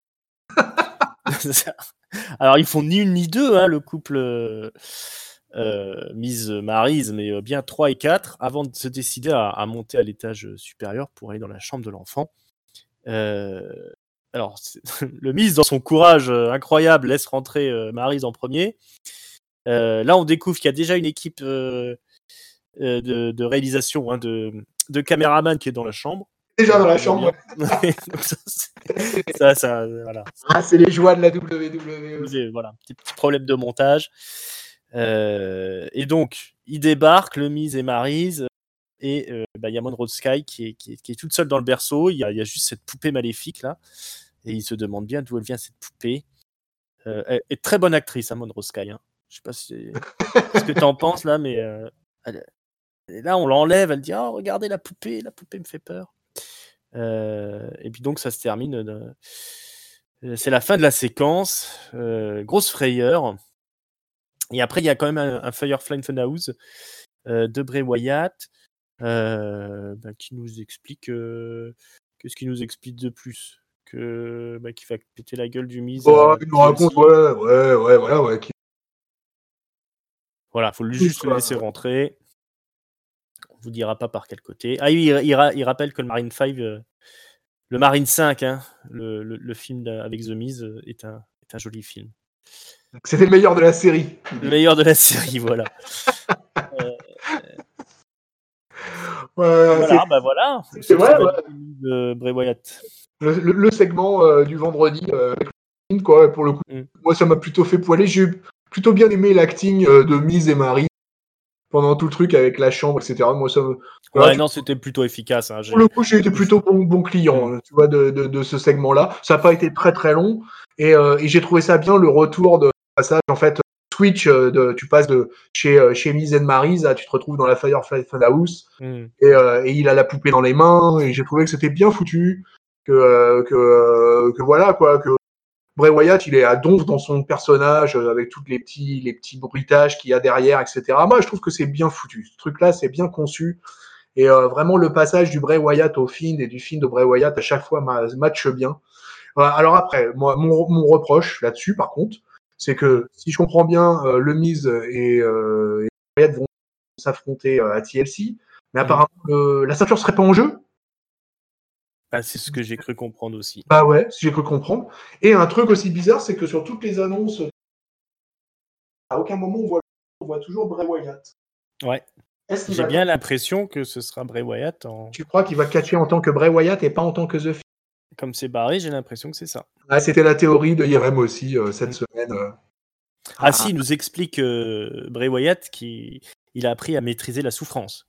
Alors ils font ni une ni deux, hein, le couple Miz Maryse, mais bien 3 et 4 avant de se décider à monter à l'étage supérieur pour aller dans la chambre de l'enfant. Alors le Miz, dans son courage incroyable, laisse rentrer Maryse en premier. Là on découvre qu'il y a déjà une équipe de réalisation, hein, de caméraman qui est dans la chambre. Déjà dans la chambre, ouais. ça, voilà. Ah, c'est les joies de la WWE. Voilà, petit problème de montage. Et donc, ils débarquent, le Miz et Maryse, et y a Monroe Sky qui est toute seule dans le berceau. Il y a juste cette poupée maléfique là, et il se demande bien d'où elle vient, cette poupée. Elle est très bonne actrice, hein, Monroe Sky. Hein. Je sais pas ce que t'en penses là, mais là on l'enlève, elle dit oh regardez la poupée me fait peur. Et puis donc ça se termine. C'est la fin de la séquence, grosse frayeur. Et après il y a quand même un Firefly Funhouse de Bray Wyatt qui nous explique qu'est-ce qu'il nous explique de plus, qu'il va péter la gueule du Miz. Il nous raconte ouais. Voilà, faut juste le laisser rentrer. On vous dira pas par quel côté. Ah oui, il rappelle que le Marine 5, le Marine 5, hein, le film avec The Miz est un joli film. C'était le meilleur de la série. Le meilleur de la série, voilà. Voilà. C'est vrai, de Bray Wyatt. Le segment du vendredi avec le film, quoi, pour le coup. Moi, ça m'a plutôt fait poiler. J'ai plutôt bien aimé l'acting de Miz et Marie pendant tout le truc avec la chambre, etc. Moi, ça me. Ouais, non, c'était plutôt efficace. Hein, pour le coup, j'ai été plutôt bon client, tu vois, de ce segment-là. Ça n'a pas été très très long, et j'ai trouvé ça bien, le retour de passage, en fait, switch, tu passes de chez Miz et Maryse, tu te retrouves dans la Firefly Funhouse, et il a la poupée dans les mains, et j'ai trouvé que c'était bien foutu, que voilà, quoi, que Bray Wyatt, il est à donf dans son personnage, avec tous les petits bruitages qu'il y a derrière, etc. Moi, je trouve que c'est bien foutu. Ce truc-là, c'est bien conçu. Et vraiment, le passage du Bray Wyatt au Fiend et du Fiend au Bray Wyatt, à chaque fois, match bien. Alors après, moi, mon reproche là-dessus, par contre, c'est que, si je comprends bien, le Miz et Wyatt vont s'affronter à TLC, mais apparemment, la ceinture serait pas en jeu. C'est ce que j'ai cru comprendre aussi. Bah ouais, j'ai cru comprendre. Et un truc aussi bizarre, c'est que sur toutes les annonces, à aucun moment on voit toujours Bray Wyatt. Ouais. J'ai bien l'impression que ce sera Bray Wyatt. Tu crois qu'il va catcher en tant que Bray Wyatt et pas en tant que The Fiend? Comme c'est barré, j'ai l'impression que c'est ça. Ah, c'était la théorie de Irem aussi cette semaine. Si, il nous explique Bray Wyatt qu'il a appris à maîtriser la souffrance.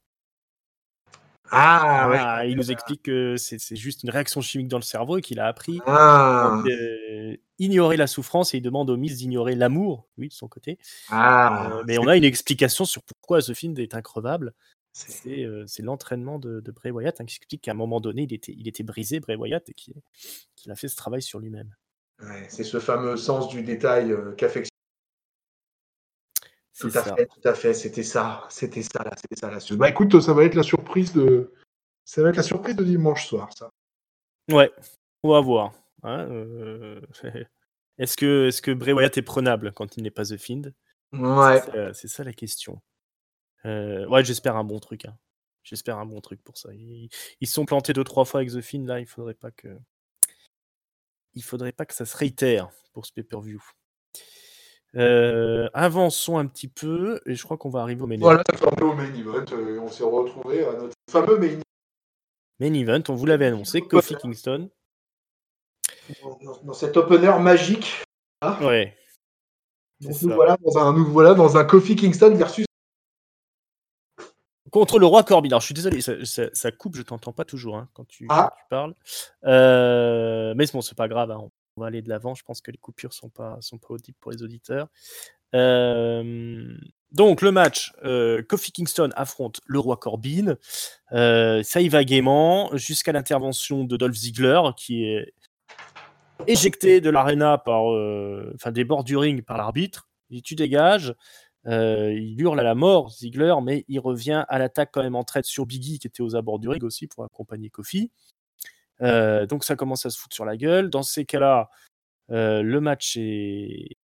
Ouais. Il nous explique que c'est juste une réaction chimique dans le cerveau et qu'il a appris à ignorer la souffrance, et il demande au Miz d'ignorer l'amour, lui, de son côté. Mais on a une explication sur pourquoi The Fiend est increvable. C'est l'entraînement de Bray Wyatt qui explique qu'à un moment donné, il était brisé, Bray Wyatt, et qu'il a fait ce travail sur lui-même. Ouais, c'est ce fameux sens du détail qu'affectionne. Tout à fait, c'était ça là. Bah écoute, ça va être la surprise de dimanche soir, ça. Ouais, on va voir. Hein, est-ce que Bray Wyatt est prenable quand il n'est pas The Fiend ? Ouais. C'est ça la question. Ouais, j'espère un bon truc. Hein. J'espère un bon truc pour ça. Ils se sont plantés 2-3 fois avec The Fiend, là, il faudrait pas que ça se réitère pour ce pay-per-view. Avançons un petit peu, et je crois qu'on va arriver au main event. Voilà, au main event, on s'est retrouvé à notre fameux main event. Main event, on vous l'avait annoncé, Kofi Kingston. Dans cet opener magique. Hein, ouais. Donc nous voilà dans un Kofi Kingston versus contre le roi Corbin. Alors je suis désolé, ça coupe, je t'entends pas toujours quand tu parles. Mais bon, c'est pas grave, hein, on va aller de l'avant. Je pense que les coupures sont pas audibles pour les auditeurs. Donc le match, Kofi Kingston affronte le roi Corbin. Ça y va gaiement jusqu'à l'intervention de Dolph Ziggler qui est éjecté de l'aréna des bords du ring par l'arbitre. Il dit tu dégages. Il hurle à la mort, Ziggler, mais il revient à l'attaque quand même en traite sur Biggie qui était aux abords du ring aussi pour accompagner Kofi. Donc ça commence à se foutre sur la gueule. Dans ces cas-là, le match est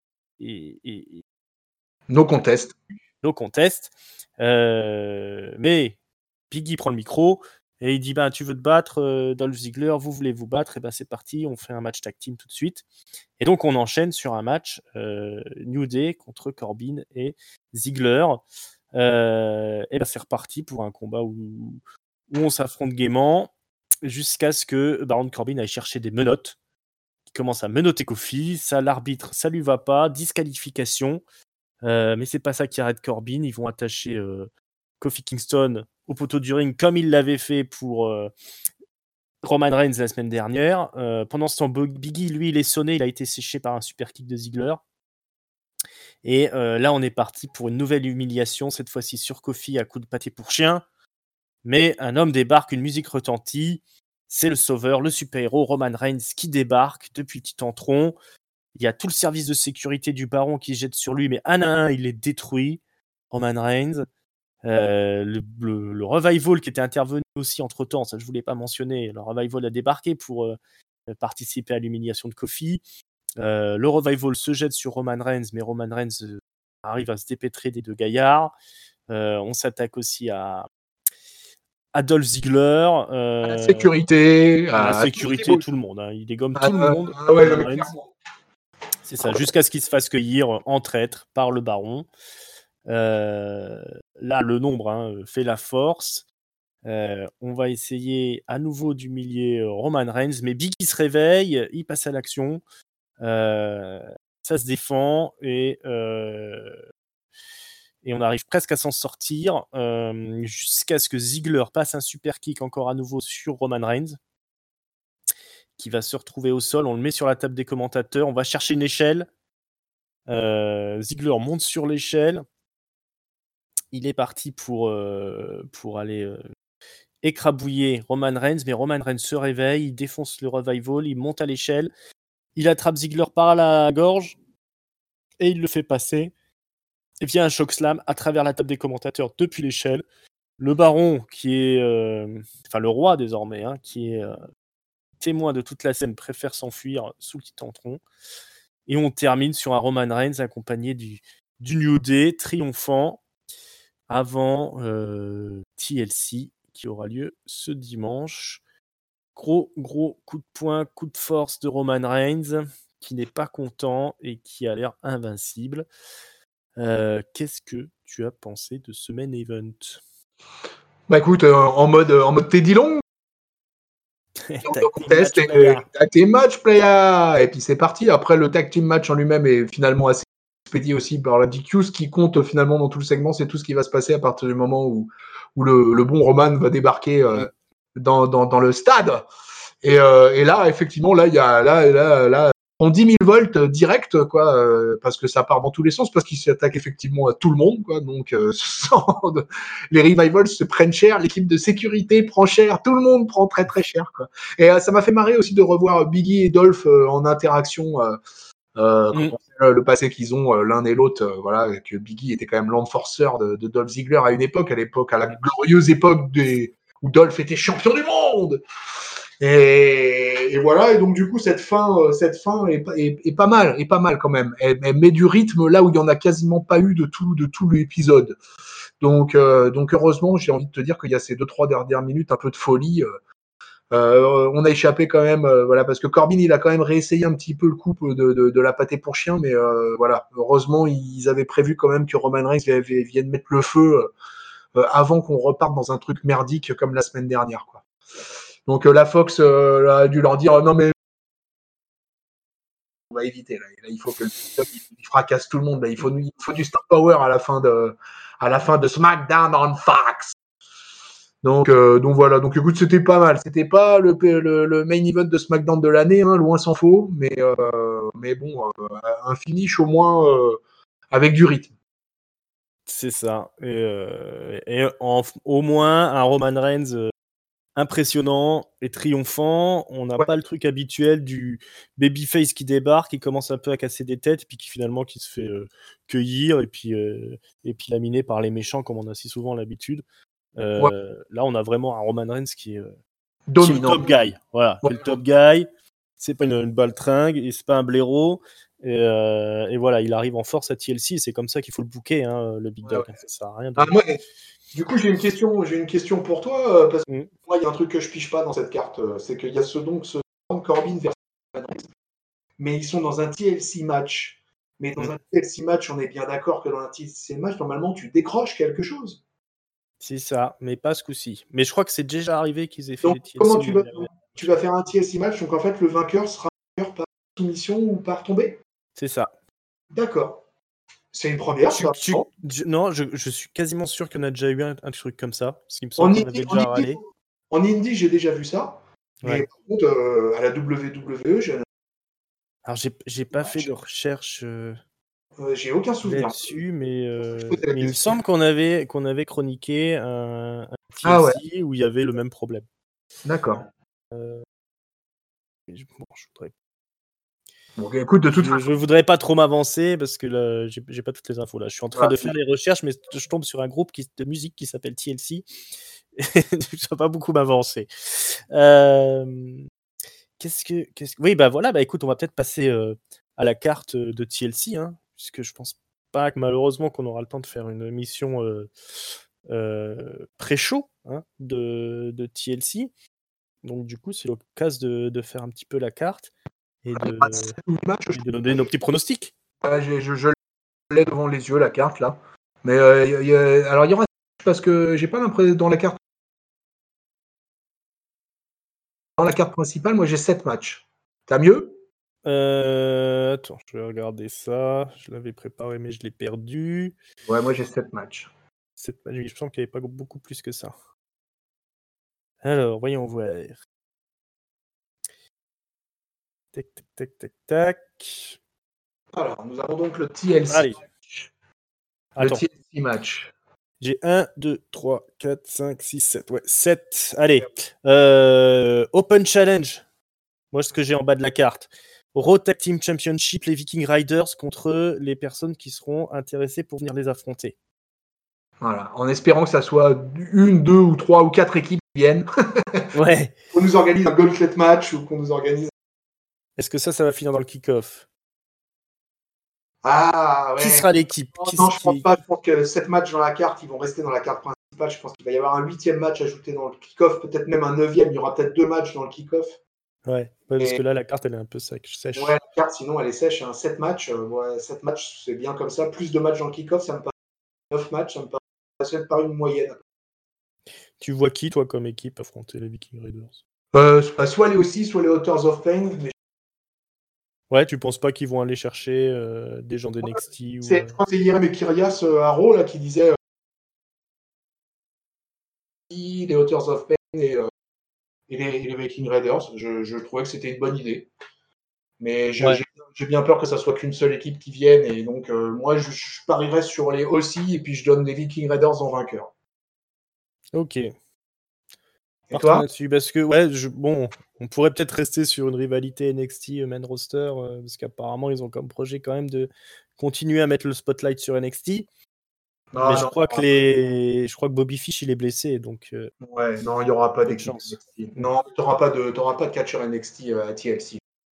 no contest. No contest. Mais Biggie prend le micro et il dit tu veux te battre, Dolph Ziggler, vous voulez vous battre, et c'est parti, on fait un match tag team tout de suite. Et donc on enchaîne sur un match New Day contre Corbin et Ziggler. Et c'est reparti pour un combat où on s'affronte gaiement jusqu'à ce que Baron Corbin aille chercher des menottes. Il commence à menotter Kofi, ça l'arbitre, ça lui va pas, disqualification. Mais c'est pas ça qui arrête Corbin. Ils vont attacher Kofi Kingston au poteau du ring comme il l'avait fait pour Roman Reigns la semaine dernière. Pendant ce temps, Biggie, lui, il est sonné. Il a été séché par un super kick de Ziggler. Et là, on est parti pour une nouvelle humiliation, cette fois-ci sur Kofi à coup de pâté pour chien. Mais un homme débarque, une musique retentit. C'est le sauveur, le super-héros Roman Reigns qui débarque depuis le Titantron. Il y a tout le service de sécurité du baron qui jette sur lui, mais un à un, il est détruit. Roman Reigns. Le Revival qui était intervenu aussi entre-temps, ça je ne voulais pas mentionner. Le Revival a débarqué pour participer à l'humiliation de Kofi. Le Revival se jette sur Roman Reigns, mais Roman Reigns arrive à se dépêtrer des deux gaillards. On s'attaque aussi à Dolph Ziggler. À la sécurité. Tout le monde. Il dégomme tout le monde. C'est ça, jusqu'à ce qu'il se fasse cueillir en traître par le baron. Là, le nombre fait la force. On va essayer à nouveau d'humilier Roman Reigns, mais Biggie se réveille, il passe à l'action. Ça se défend et on arrive presque à s'en sortir jusqu'à ce que Ziggler passe un super kick encore à nouveau sur Roman Reigns qui va se retrouver au sol. On le met sur la table des commentateurs. On va chercher une échelle. Ziggler monte sur l'échelle. Il est parti pour aller écrabouiller Roman Reigns, mais Roman Reigns se réveille, il défonce le Revival, il monte à l'échelle, il attrape Ziggler par la gorge et il le fait passer via un chokeslam à travers la table des commentateurs depuis l'échelle. Le baron, qui est le roi désormais, qui est témoin de toute la scène, préfère s'enfuir sous le Titantron. Et on termine sur un Roman Reigns accompagné du New Day triomphant avant TLC qui aura lieu ce dimanche. Gros coup de poing, coup de force de Roman Reigns qui n'est pas content et qui a l'air invincible. Qu'est-ce que tu as pensé de ce main event ? Bah écoute, en mode Teddy Long. Tag team match playa. Et puis c'est parti. Après, le tag team match en lui-même est finalement assez expédié aussi par la DQ. Ce qui compte finalement dans tout le segment, c'est tout ce qui va se passer à partir du moment où le bon Roman va débarquer dans le stade. Et là, effectivement, là, il y a là prend 10 000 volts direct, quoi, parce que ça part dans tous les sens, parce qu'il s'attaque effectivement à tout le monde, quoi. Donc, les revivals se prennent cher, l'équipe de sécurité prend cher, tout le monde prend très très cher, quoi. Et ça m'a fait marrer aussi de revoir Biggie et Dolph en interaction. Le passé qu'ils ont l'un et l'autre, voilà, que Biggie était quand même l'enforceur de Dolph Ziggler à une époque, à la glorieuse époque où Dolph était champion du monde. Et voilà, et donc du coup cette fin est pas mal quand même. Elle met du rythme là où il y en a quasiment pas eu de tout l'épisode. Donc heureusement, j'ai envie de te dire qu'il y a ces 2-3 dernières minutes un peu de folie. On a échappé quand même, voilà, parce que Corbin il a quand même réessayé un petit peu le coup de la pâtée pour chien, mais voilà, heureusement ils avaient prévu quand même que Roman Reigns vienne mettre le feu avant qu'on reparte dans un truc merdique comme la semaine dernière, quoi. Donc la Fox a dû leur dire non mais on va éviter là, il faut que il fracasse tout le monde là, il faut du star power à la fin de SmackDown on Fox. Donc voilà, donc écoute, c'était pas mal, c'était pas le main event de SmackDown de l'année, hein, loin s'en faut, mais bon, un finish au moins avec du rythme. C'est ça, et au moins un Roman Reigns impressionnant et triomphant. On n'a pas le truc habituel du babyface qui débarque, qui commence un peu à casser des têtes, puis qui finalement qui se fait cueillir et puis laminer par les méchants comme on a si souvent l'habitude. Là, on a vraiment un Roman Reigns qui est le top guy. Voilà, c'est le top guy. C'est pas une baltringue et c'est pas un blaireau. Et voilà, il arrive en force à TLC. Et c'est comme ça qu'il faut le booker, hein, le Big Dog. Ça sert à rien de... Du coup, j'ai une question pour toi, parce que moi, il y a un truc que je pige pas dans cette carte, c'est qu'il y a ce Corbin versus Roman Reigns, mais ils sont dans un TLC match. Mais dans un TLC match, on est bien d'accord que dans un TLC match, normalement, tu décroches quelque chose. C'est ça, mais pas ce coup-ci. Mais je crois que c'est déjà arrivé qu'ils aient fait des TLC. Comment tu vas faire un TLC match, donc en fait, le vainqueur sera vainqueur par soumission ou par tombée? C'est ça. D'accord. C'est une première, ça. Non, je suis quasiment sûr qu'il y en a déjà eu un truc comme ça. Parce qu'il me semble qu'on avait déjà râlé. En Indie, j'ai déjà vu ça. Mais par contre, à la WWE, alors, j'ai pas fait de recherche j'ai aucun souvenir là-dessus, mais il me semble qu'on avait chroniqué un TLC où il y avait le même problème. D'accord. Je voudrais... Bon, écoute, de toute façon... je voudrais pas trop m'avancer parce que là, j'ai pas toutes les infos. Là, je suis en train de faire les recherches, mais je tombe sur un groupe de musique qui s'appelle TLC. Je ne vais pas beaucoup m'avancer. Oui, bah voilà, bah écoute, on va peut-être passer à la carte de TLC, hein, puisque je pense pas que malheureusement qu'on aura le temps de faire une émission pré-show, hein, de TLC. Donc du coup, c'est l'occasion de faire un petit peu la carte et de donner nos petits pronostics. Je l'ai devant les yeux, la carte, là. Mais alors, il y aura... Parce que j'ai pas l'impression... Dans la carte principale, moi, j'ai 7 matchs. T'as mieux? Attends, je vais regarder ça. Je l'avais préparé, mais je l'ai perdu. Ouais, moi, j'ai 7 matchs. 7 matchs, je sens qu'il n'y avait pas beaucoup plus que ça. Alors, voyons voir. Tac, tac, tac, tac, tac. Alors, nous avons donc le TLC. Allez. Le TLC match. J'ai 1, 2, 3, 4, 5, 6, 7. Ouais, 7. Allez. Open Challenge. Moi, ce que j'ai en bas de la carte. Raw Tag Team Championship, les Viking Riders contre les personnes qui seront intéressées pour venir les affronter. Voilà, en espérant que ça soit 1, 2 ou 3 ou 4 équipes qui viennent. Ouais. Qu'on nous organise un gauntlet match ou qu'on nous organise... Est-ce que ça va finir dans le kick-off? Ah, ouais. Qui sera l'équipe? Non, je pense pas. Je pense que 7 matchs dans la carte, ils vont rester dans la carte principale. Je pense qu'il va y avoir un 8e match ajouté dans le kick-off, peut-être même un 9e. Il y aura peut-être 2 matchs dans le kick-off. Ouais, parce que là, la carte, elle est un peu sèche. Ouais, la carte, sinon, elle est sèche. 7 matchs, 7 matchs, c'est bien comme ça. Plus de matchs dans le kick-off, ça me paraît 9 matchs, ça me paraît une moyenne. Tu vois qui, toi, comme équipe, affronter les Viking Raiders? Soit les aussi, soit les Authors of Pain. Mais... Ouais, tu penses pas qu'ils vont aller chercher des gens de NXT Je crois que c'est Yerem et Kyrias à Raw là, qui disaient les Authors of Pain et les Viking Raiders. Je trouvais que c'était une bonne idée. Mais j'ai bien peur que ça soit qu'une seule équipe qui vienne. Et donc, moi, je parierais sur les Aussie et puis je donne les Viking Raiders en vainqueur. Ok. Et Partons toi là-dessus. Parce que, on pourrait peut-être rester sur une rivalité NXT main roster, parce qu'apparemment, ils ont comme projet quand même de continuer à mettre le spotlight sur NXT. Mais je crois que Bobby Fish, il est blessé, donc... Ouais, non, il n'y aura pas peu de d'équipe chance. NXT. Non, tu n'auras pas de catcheur NXT à TLC.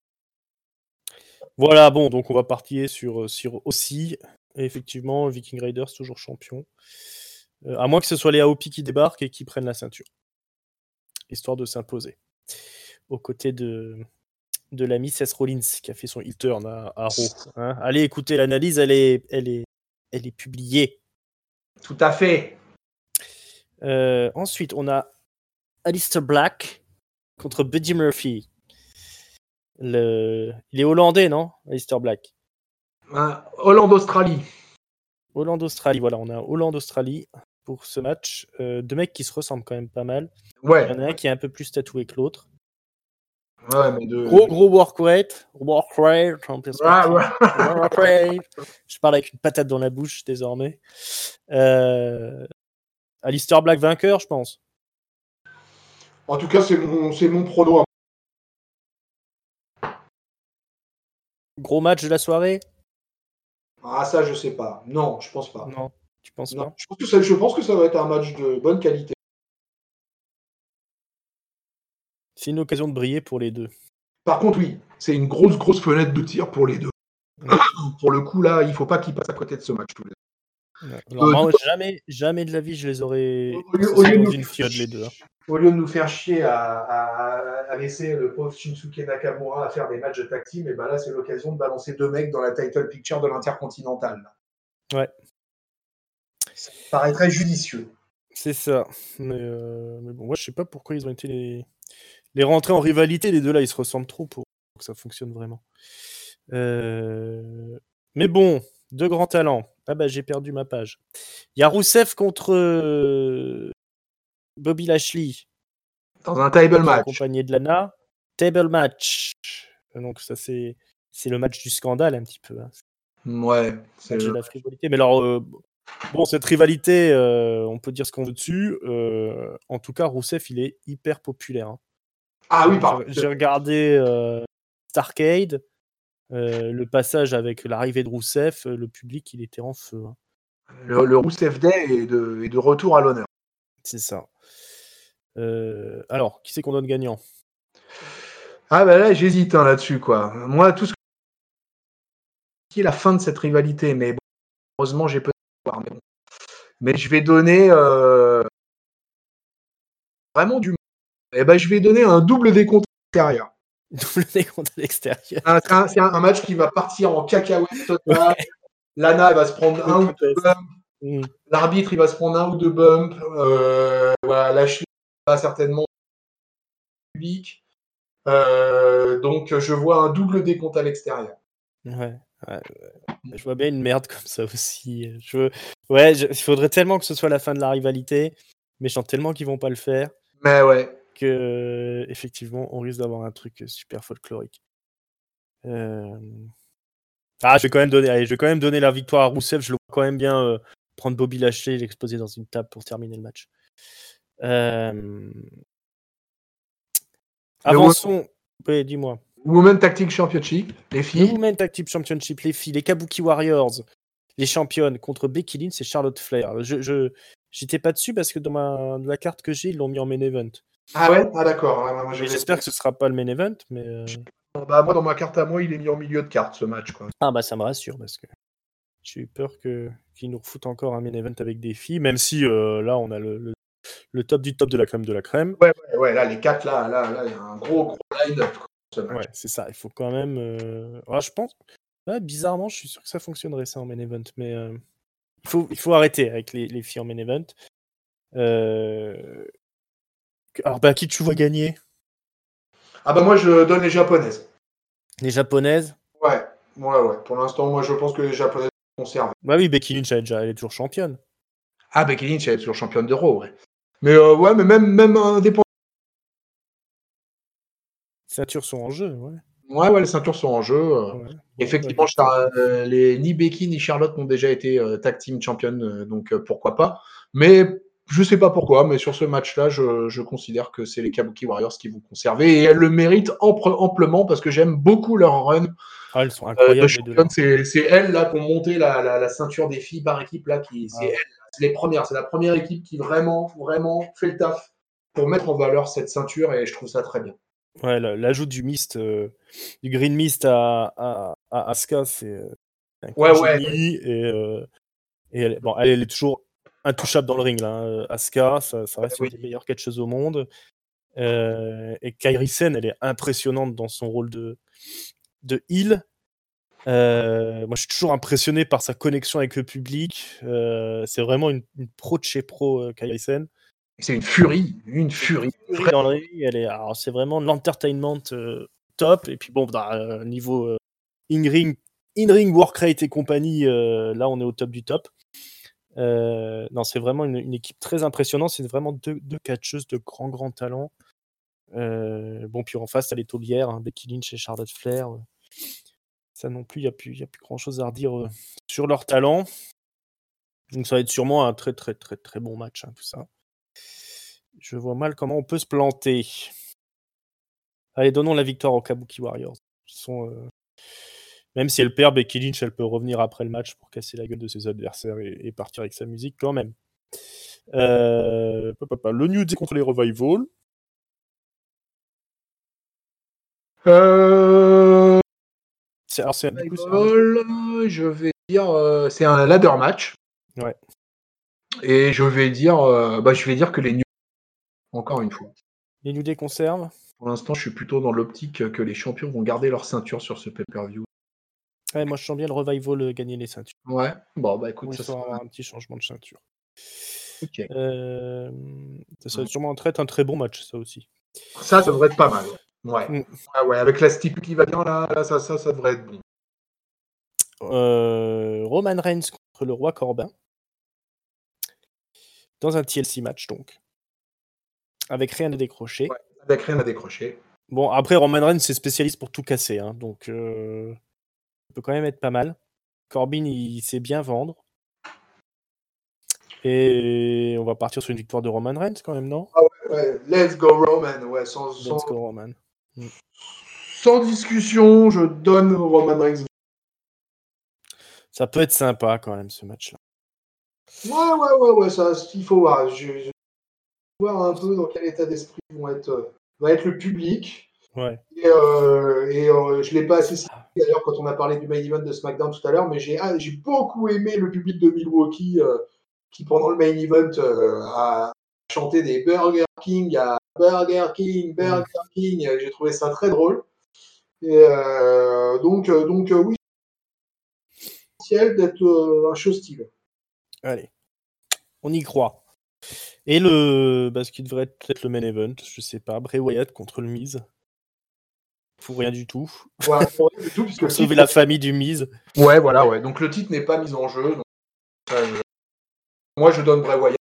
Voilà, bon, donc on va partir sur aussi. Et effectivement, Viking Raiders, toujours champion. À moins que ce soit les AOP qui débarquent et qui prennent la ceinture. Histoire de s'imposer. Aux côtés de l'ami Seth Rollins, qui a fait son heel turn à Raw. Hein. Allez écoutez l'analyse, elle est publiée. Tout à fait. Ensuite, on a Aleister Black contre Buddy Murphy. Il est hollandais, non, Aleister Black? Hollande-Australie. Hollande-Australie, voilà, on a Hollande-Australie pour ce match. Deux mecs qui se ressemblent quand même pas mal. Ouais. Il y en a un qui est un peu plus tatoué que l'autre. Ouais, mais Gros work rate. En perspective. Ouais. Je parle avec une patate dans la bouche désormais. Aleister Black vainqueur, je pense. En tout cas, c'est mon prono. Gros match de la soirée? Ah, ça, je sais pas. Non, je pense pas. Non, tu penses Non, pas? je pense que ça va être un match de bonne qualité. C'est une occasion de briller pour les deux. Par contre, oui, c'est une grosse fenêtre de tir pour les deux. Ouais. Pour le coup, là, il faut pas qu'ils passent à côté de ce match tous les deux. Ouais. Alors, moi, jamais de la vie, je les aurais dans une fiode, les deux. Hein. Au lieu de nous faire chier à laisser le pauvre Shinsuke Nakamura à faire des matchs de tag team, et ben là, c'est l'occasion de balancer deux mecs dans la title picture de l'Intercontinental. Ouais. Ça paraîtrait judicieux. C'est ça. Mais bon, moi, je sais pas pourquoi ils ont été les rentrées en rivalité. Les deux là, ils se ressemblent trop pour que ça fonctionne vraiment. Mais bon, deux grands talents. Ah bah, j'ai perdu ma page. Il y a Rousseff contre Bobby Lashley. Dans un table match. Accompagné de Lana. Table match. Donc ça, c'est le match du scandale un petit peu. Hein. Ouais. C'est de la frivolité. Mais alors, bon, cette rivalité, on peut dire ce qu'on veut dessus. En tout cas, Rousseff, il est hyper populaire. Hein. Ah oui, j'ai regardé Starrcade. Le passage avec l'arrivée de Rousseff, le public, il était en feu. Hein. Le Rousseff Day est de retour à l'honneur. C'est ça. Alors, qui c'est qu'on donne gagnant? Ah bah là, j'hésite là-dessus, quoi. Moi, tout ce qui est la fin de cette rivalité, mais bon, heureusement, j'ai peu de voir. Mais je vais donner vraiment du... Eh ben, je vais donner un double décompte extérieur. Double décompte à l'extérieur. C'est un match qui va partir en cacahuète totale. Ouais. Lana, elle va se prendre un ou deux bumps. L'arbitre, il va se prendre un ou deux bumps. Voilà, Lashley va certainement public. Donc, je vois un double décompte à l'extérieur. Ouais. Je vois bien une merde comme ça aussi. Il faudrait tellement que ce soit la fin de la rivalité, mais je sens tellement qu'ils vont pas le faire. Mais ouais. Que effectivement, on risque d'avoir un truc super folklorique. Je vais quand même donner la victoire à Rousseff. Je le vois quand même bien prendre Bobby Lashley et l'exposer dans une table pour terminer le match. Avançons. Oui, dis-moi. Women Tag Team Championship, les filles. Le Women Tag Team Championship, les filles, les Kabuki Warriors, les championnes contre Becky Lynch et Charlotte Flair. J'étais pas dessus parce que dans la carte que j'ai, ils l'ont mis en main event. Ah ouais? Ah d'accord. Ouais, j'espère que ce sera pas le main event, mais... Bah, moi, dans ma carte à moi, il est mis en milieu de carte, ce match. Quoi. Ah bah ça me rassure, parce que j'ai eu peur qu'ils nous refoutent encore un main event avec des filles, même si là, on a le top du top de la crème de la crème. Ouais, là, les quatre, là, il y a un gros line-up. Ouais, c'est ça, il faut quand même... je pense... Ouais, bizarrement, je suis sûr que ça fonctionnerait, ça, en main event, mais... Il faut arrêter avec les filles en main event. Alors, qui tu vois gagner? Ah bah moi, je donne les japonaises. Les japonaises? Ouais. Pour l'instant, moi, je pense que les japonaises conservent. Bah oui, Becky Lynch, elle est toujours championne. Ah, Becky Lynch, elle est toujours championne d'Euro, ouais. Mais mais même indépendant. Les ceintures sont en jeu, ouais. Ouais, les ceintures sont en jeu. Ouais. Effectivement, ni Becky ni Charlotte n'ont déjà été tag team championnes, donc pourquoi pas. Mais je sais pas pourquoi, mais sur ce match-là, je considère que c'est les Kabuki Warriors qui vont conserver et elles le méritent amplement parce que j'aime beaucoup leur run Elles sont de incroyables les deux là. championnes. C'est elles là qui ont monté la ceinture des filles par équipe là, c'est les premières. C'est la première équipe qui vraiment fait le taf pour mettre en valeur cette ceinture et je trouve ça très bien. Ouais, l'ajout du mist, du green mist à Asuka, c'est un coup de génie. Et elle est toujours intouchable dans le ring là. Asuka, ça reste une des meilleures catcheuses au monde. Et Kairi Sane, elle est impressionnante dans son rôle de heel. Moi, je suis toujours impressionné par sa connexion avec le public. C'est vraiment une pro de chez pro, Kairi Sane. C'est une furie dans le ring. Alors, c'est vraiment de l'entertainment top. Et puis bon, niveau in-ring work rate et compagnie, là, on est au top du top. Non, c'est vraiment une équipe très impressionnante. C'est vraiment deux catcheuses de grand talent. Bon, puis en face, t'as les taulières, Becky Lynch et Charlotte Flair. Ça non plus, il n'y a plus grand chose à redire sur leur talent. Donc ça va être sûrement un très bon match, tout ça. Je vois mal comment on peut se planter. Allez, donnons la victoire aux Kabuki Warriors. Même si elle perd, Becky Lynch, elle peut revenir après le match pour casser la gueule de ses adversaires et partir avec sa musique quand même. Le New Day contre les Revival. Je vais dire, c'est un ladder match. Ouais. Et je vais dire que les New encore une fois. Les New Day conservent. Pour l'instant, je suis plutôt dans l'optique que les champions vont garder leur ceinture sur ce pay-per-view. Ouais, moi je sens bien le Revival gagner les ceintures. Ouais. Bon, écoute, ça sera un petit changement de ceinture. Ok. Ça va sûrement être un très bon match, ça aussi. Ça devrait être pas mal. Ouais. Ouais, avec la stipule qui va bien là, ça devrait être bon. Roman Reigns contre le Roi Corbin. Dans un TLC match, donc. Avec rien à décrocher. Ouais, avec rien à décrocher. Bon, après, Roman Reigns, c'est spécialiste pour tout casser. Donc, ça peut quand même être pas mal. Corbin, il sait bien vendre. Et on va partir sur une victoire de Roman Reigns, quand même, non ? Ah ouais. Let's go Roman. Ouais, Let's go Roman. Sans discussion, je donne Roman Reigns. Ça peut être sympa, quand même, ce match-là. Ouais, ça, il faut voir. Je vais voir un peu dans quel état d'esprit va être le public. Ouais. Et je l'ai pas assez cité d'ailleurs quand on a parlé du main event de SmackDown tout à l'heure, mais j'ai beaucoup aimé le public de Milwaukee qui pendant le main event a chanté des Burger King à Burger King. J'ai trouvé ça très drôle. Et donc oui, d'être un show style. Allez, on y croit. Et ce qui devrait être peut-être le main event, je sais pas, Bray Wyatt contre le Miz. Pour rien du tout. Ouais, pour rien du tout, puisque pour sauver la famille du Miz. Ouais, voilà, ouais. Donc le titre n'est pas mis en jeu. Donc, moi, je donne Bray Wyatt.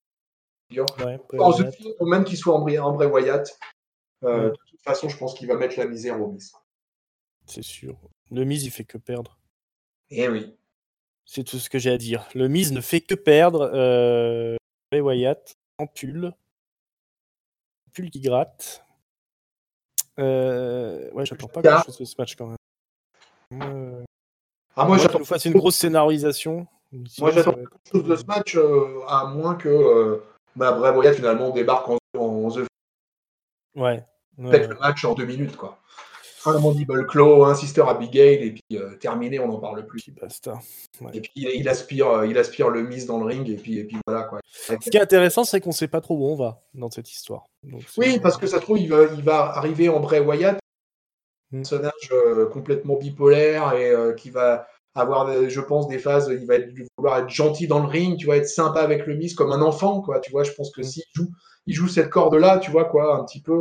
Ou même qu'il soit en Bray Wyatt. De toute façon, je pense qu'il va mettre la misère au Miz. C'est sûr. Le Miz, il fait que perdre. Eh oui. C'est tout ce que j'ai à dire. Le Miz ne fait que perdre. Bray Wyatt en pull. Pull qui gratte. J'attends pas grand-chose de ce match quand même. Moi, j'attends qu'on fasse une grosse scénarisation. Moi, j'attends quelque chose de ce match, à moins que Bray Wyatt finalement débarque en The. Ouais. Peut-être le match en 2 minutes, quoi. Un Mandible Claw, un Sister Abigail, et puis terminé, on n'en parle plus. Puis basta. Ouais. Et puis il aspire le Miz dans le ring, et puis voilà, quoi. Ce qui est intéressant, c'est qu'on ne sait pas trop où on va dans cette histoire. Donc, oui, parce que ça se trouve, il va arriver en Bray Wyatt, un personnage complètement bipolaire et qui va avoir, je pense, des phases, il va vouloir être gentil dans le ring, tu vas être sympa avec le Miz comme un enfant, quoi. Tu vois, je pense que s'il joue cette corde-là, tu vois, quoi, un petit peu.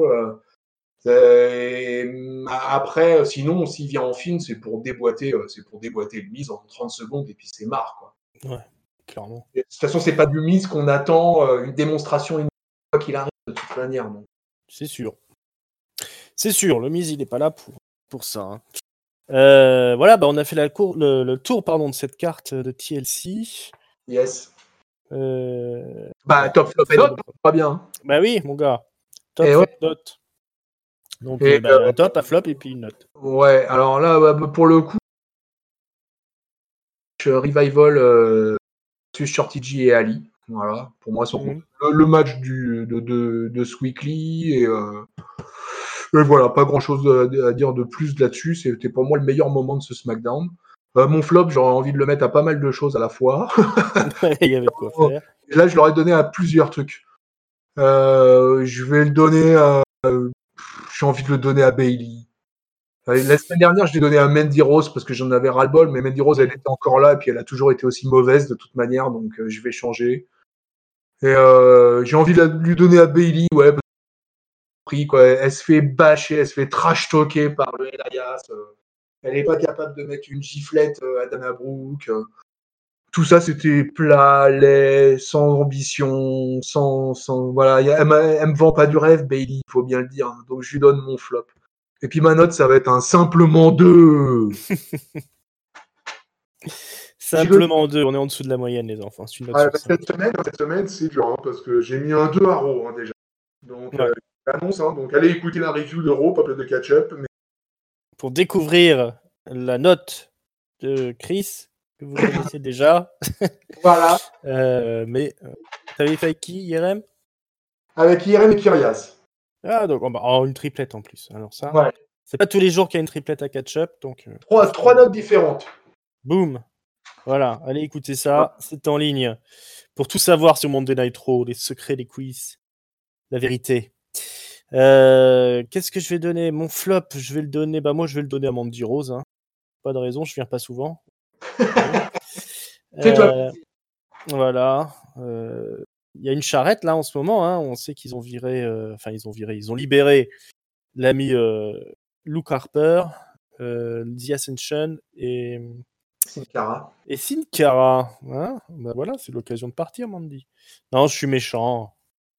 Après, sinon, s'il vient en film, c'est pour déboîter le Miz en 30 secondes et puis c'est marre, quoi. Ouais, clairement. Et de toute façon, c'est pas du Miz qu'on attend une démonstration une fois qu'il arrive, de toute manière. Donc. C'est sûr. C'est sûr, le Miz, il n'est pas là pour ça. Hein. Voilà, on a fait le tour de cette carte de TLC. Yes. Top flop et note, pas bien. Hein. Bah oui, mon gars. Top, flop, note. Donc, un top, un flop et puis une note. Ouais, alors là, pour le coup, Revival Shorty G et Ali. Voilà, pour moi, le match de ce weekly. Et voilà, pas grand-chose à dire de plus là-dessus. C'était pour moi le meilleur moment de ce SmackDown. Mon flop, j'aurais envie de le mettre à pas mal de choses à la fois. Il y avait de quoi faire. Et là, je l'aurais donné à plusieurs trucs. Je vais le donner à... J'ai envie de le donner à Bayley. La semaine dernière, je l'ai donné à Mandy Rose parce que j'en avais ras-le-bol, mais Mandy Rose, elle était encore là et puis elle a toujours été aussi mauvaise de toute manière, donc je vais changer. Et j'ai envie de lui donner à Bayley, ouais, quoi. Elle se fait bâcher, elle se fait trash-talker par le Elias. Elle n'est pas capable de mettre une giflette à Dana Brooke. Tout ça, c'était plat, laid, sans ambition, voilà. Elle me vend pas du rêve, Bayley, il faut bien le dire. Donc je lui donne mon flop. Et puis ma note, ça va être un simplement 2. Simplement 2, on est en dessous de la moyenne, les enfants. C'est une note cette semaine, c'est dur, hein, parce que j'ai mis un 2 à Raw, hein, déjà. Donc, annonce, hein, donc allez écouter la review de Raw, pas de catch-up. Mais... Pour découvrir la note de Chris, que vous connaissez déjà. Voilà. Mais t'avais fait avec qui, IRM? Avec IRM et Kyrias. Ah, donc une triplette en plus. Alors ça, ouais. C'est pas tous les jours qu'il y a une triplette à catch-up. Donc, trois notes différentes. Boum. Voilà, allez écouter ça. C'est en ligne. Pour tout savoir sur Monday Night Raw, les secrets, les quiz, la vérité. Qu'est-ce que je vais donner? Mon flop, je vais le donner. Moi, je vais le donner à Mandy Rose. Hein. Pas de raison, je viens pas souvent. Voilà. Il y a une charrette là en ce moment. Hein. On sait qu'ils ont viré. Ils ont libéré l'ami Luke Harper, The Ascension et Sin Cara. Hein. Voilà, c'est l'occasion de partir, Mandy. Non, je suis méchant.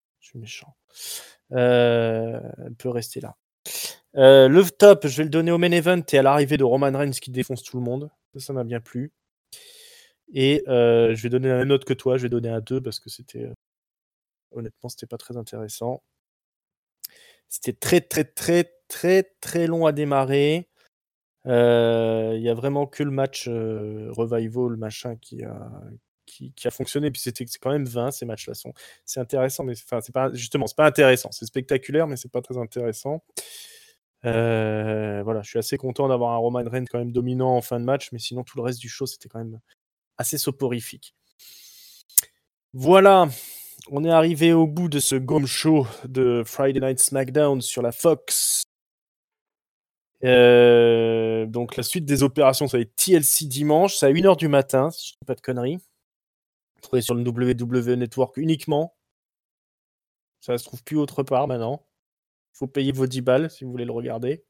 Elle peut rester là. Le top, je vais le donner au main event et à l'arrivée de Roman Reigns qui défonce tout le monde. Ça m'a bien plu. Et je vais donner la même note que toi. Je vais donner un 2 parce que honnêtement, c'était pas très intéressant. C'était très, très, très, très, très long à démarrer. Il y a vraiment que le match Revival, machin, qui a fonctionné. Puis c'est quand même 20 ces matchs-là. C'est intéressant, mais c'est pas intéressant. C'est spectaculaire, mais c'est pas très intéressant. Voilà, je suis assez content d'avoir un Roman Reigns quand même dominant en fin de match, mais sinon tout le reste du show c'était quand même assez soporifique. Voilà, on est arrivé au bout de ce Gom Show de Friday Night SmackDown sur la Fox. Donc la suite des opérations, ça va être TLC dimanche, c'est à 1h du matin, si je ne dis pas de conneries. Vous trouvez sur le WWE Network uniquement. Ça se trouve plus autre part maintenant. Il faut payer vos 10 balles si vous voulez le regarder.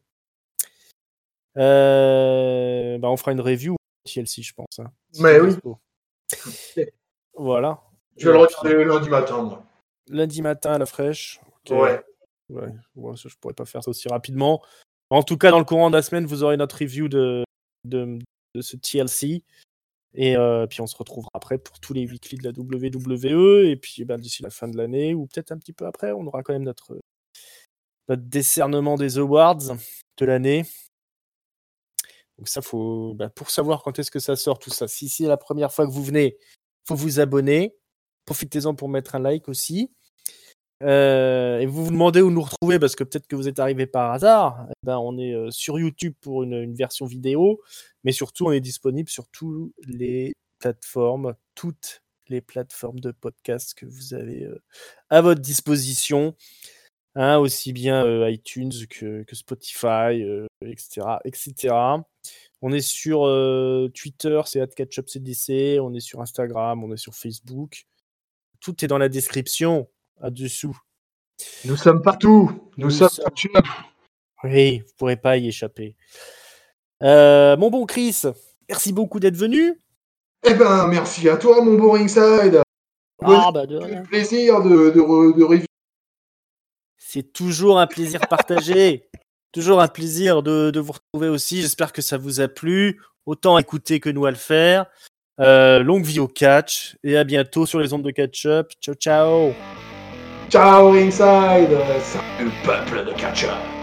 On fera une review TLC, je pense. Hein, mais oui. Voilà. Je vais le regarder le lundi matin, moi. Lundi matin à la fraîche. Okay. Ouais, ça, je pourrais pas faire ça aussi rapidement. En tout cas, dans le courant de la semaine, vous aurez notre review de ce TLC. Et puis on se retrouvera après pour tous les weekly de la WWE. Et puis d'ici la fin de l'année, ou peut-être un petit peu après, on aura quand même notre décernement des awards de l'année. Donc ça, faut pour savoir quand est-ce que ça sort, tout ça. Si c'est la première fois que vous venez, faut vous abonner. Profitez-en pour mettre un like aussi. Et vous vous demandez où nous retrouver parce que peut-être que vous êtes arrivé par hasard. On est sur YouTube pour une version vidéo, mais surtout on est disponible sur toutes les plateformes de podcast que vous avez à votre disposition, hein, aussi bien iTunes que Spotify, etc. On est sur Twitter, c'est @catchupcdc, on est sur Instagram, on est sur Facebook. Tout est dans la description. Dessous. Nous sommes partout. Nous sommes partout. Oui, vous ne pourrez pas y échapper. Mon bon Chris, merci beaucoup d'être venu. Merci à toi, mon bon Ringside. De rien. Plaisir de revivre. C'est toujours un plaisir partagé. Toujours un plaisir de vous retrouver aussi. J'espère que ça vous a plu. Autant à écouter que nous à le faire. Longue vie au catch. Et à bientôt sur les ondes de catch-up. Ciao, ciao. Ciao Ringside, c'est le peuple de catch-up.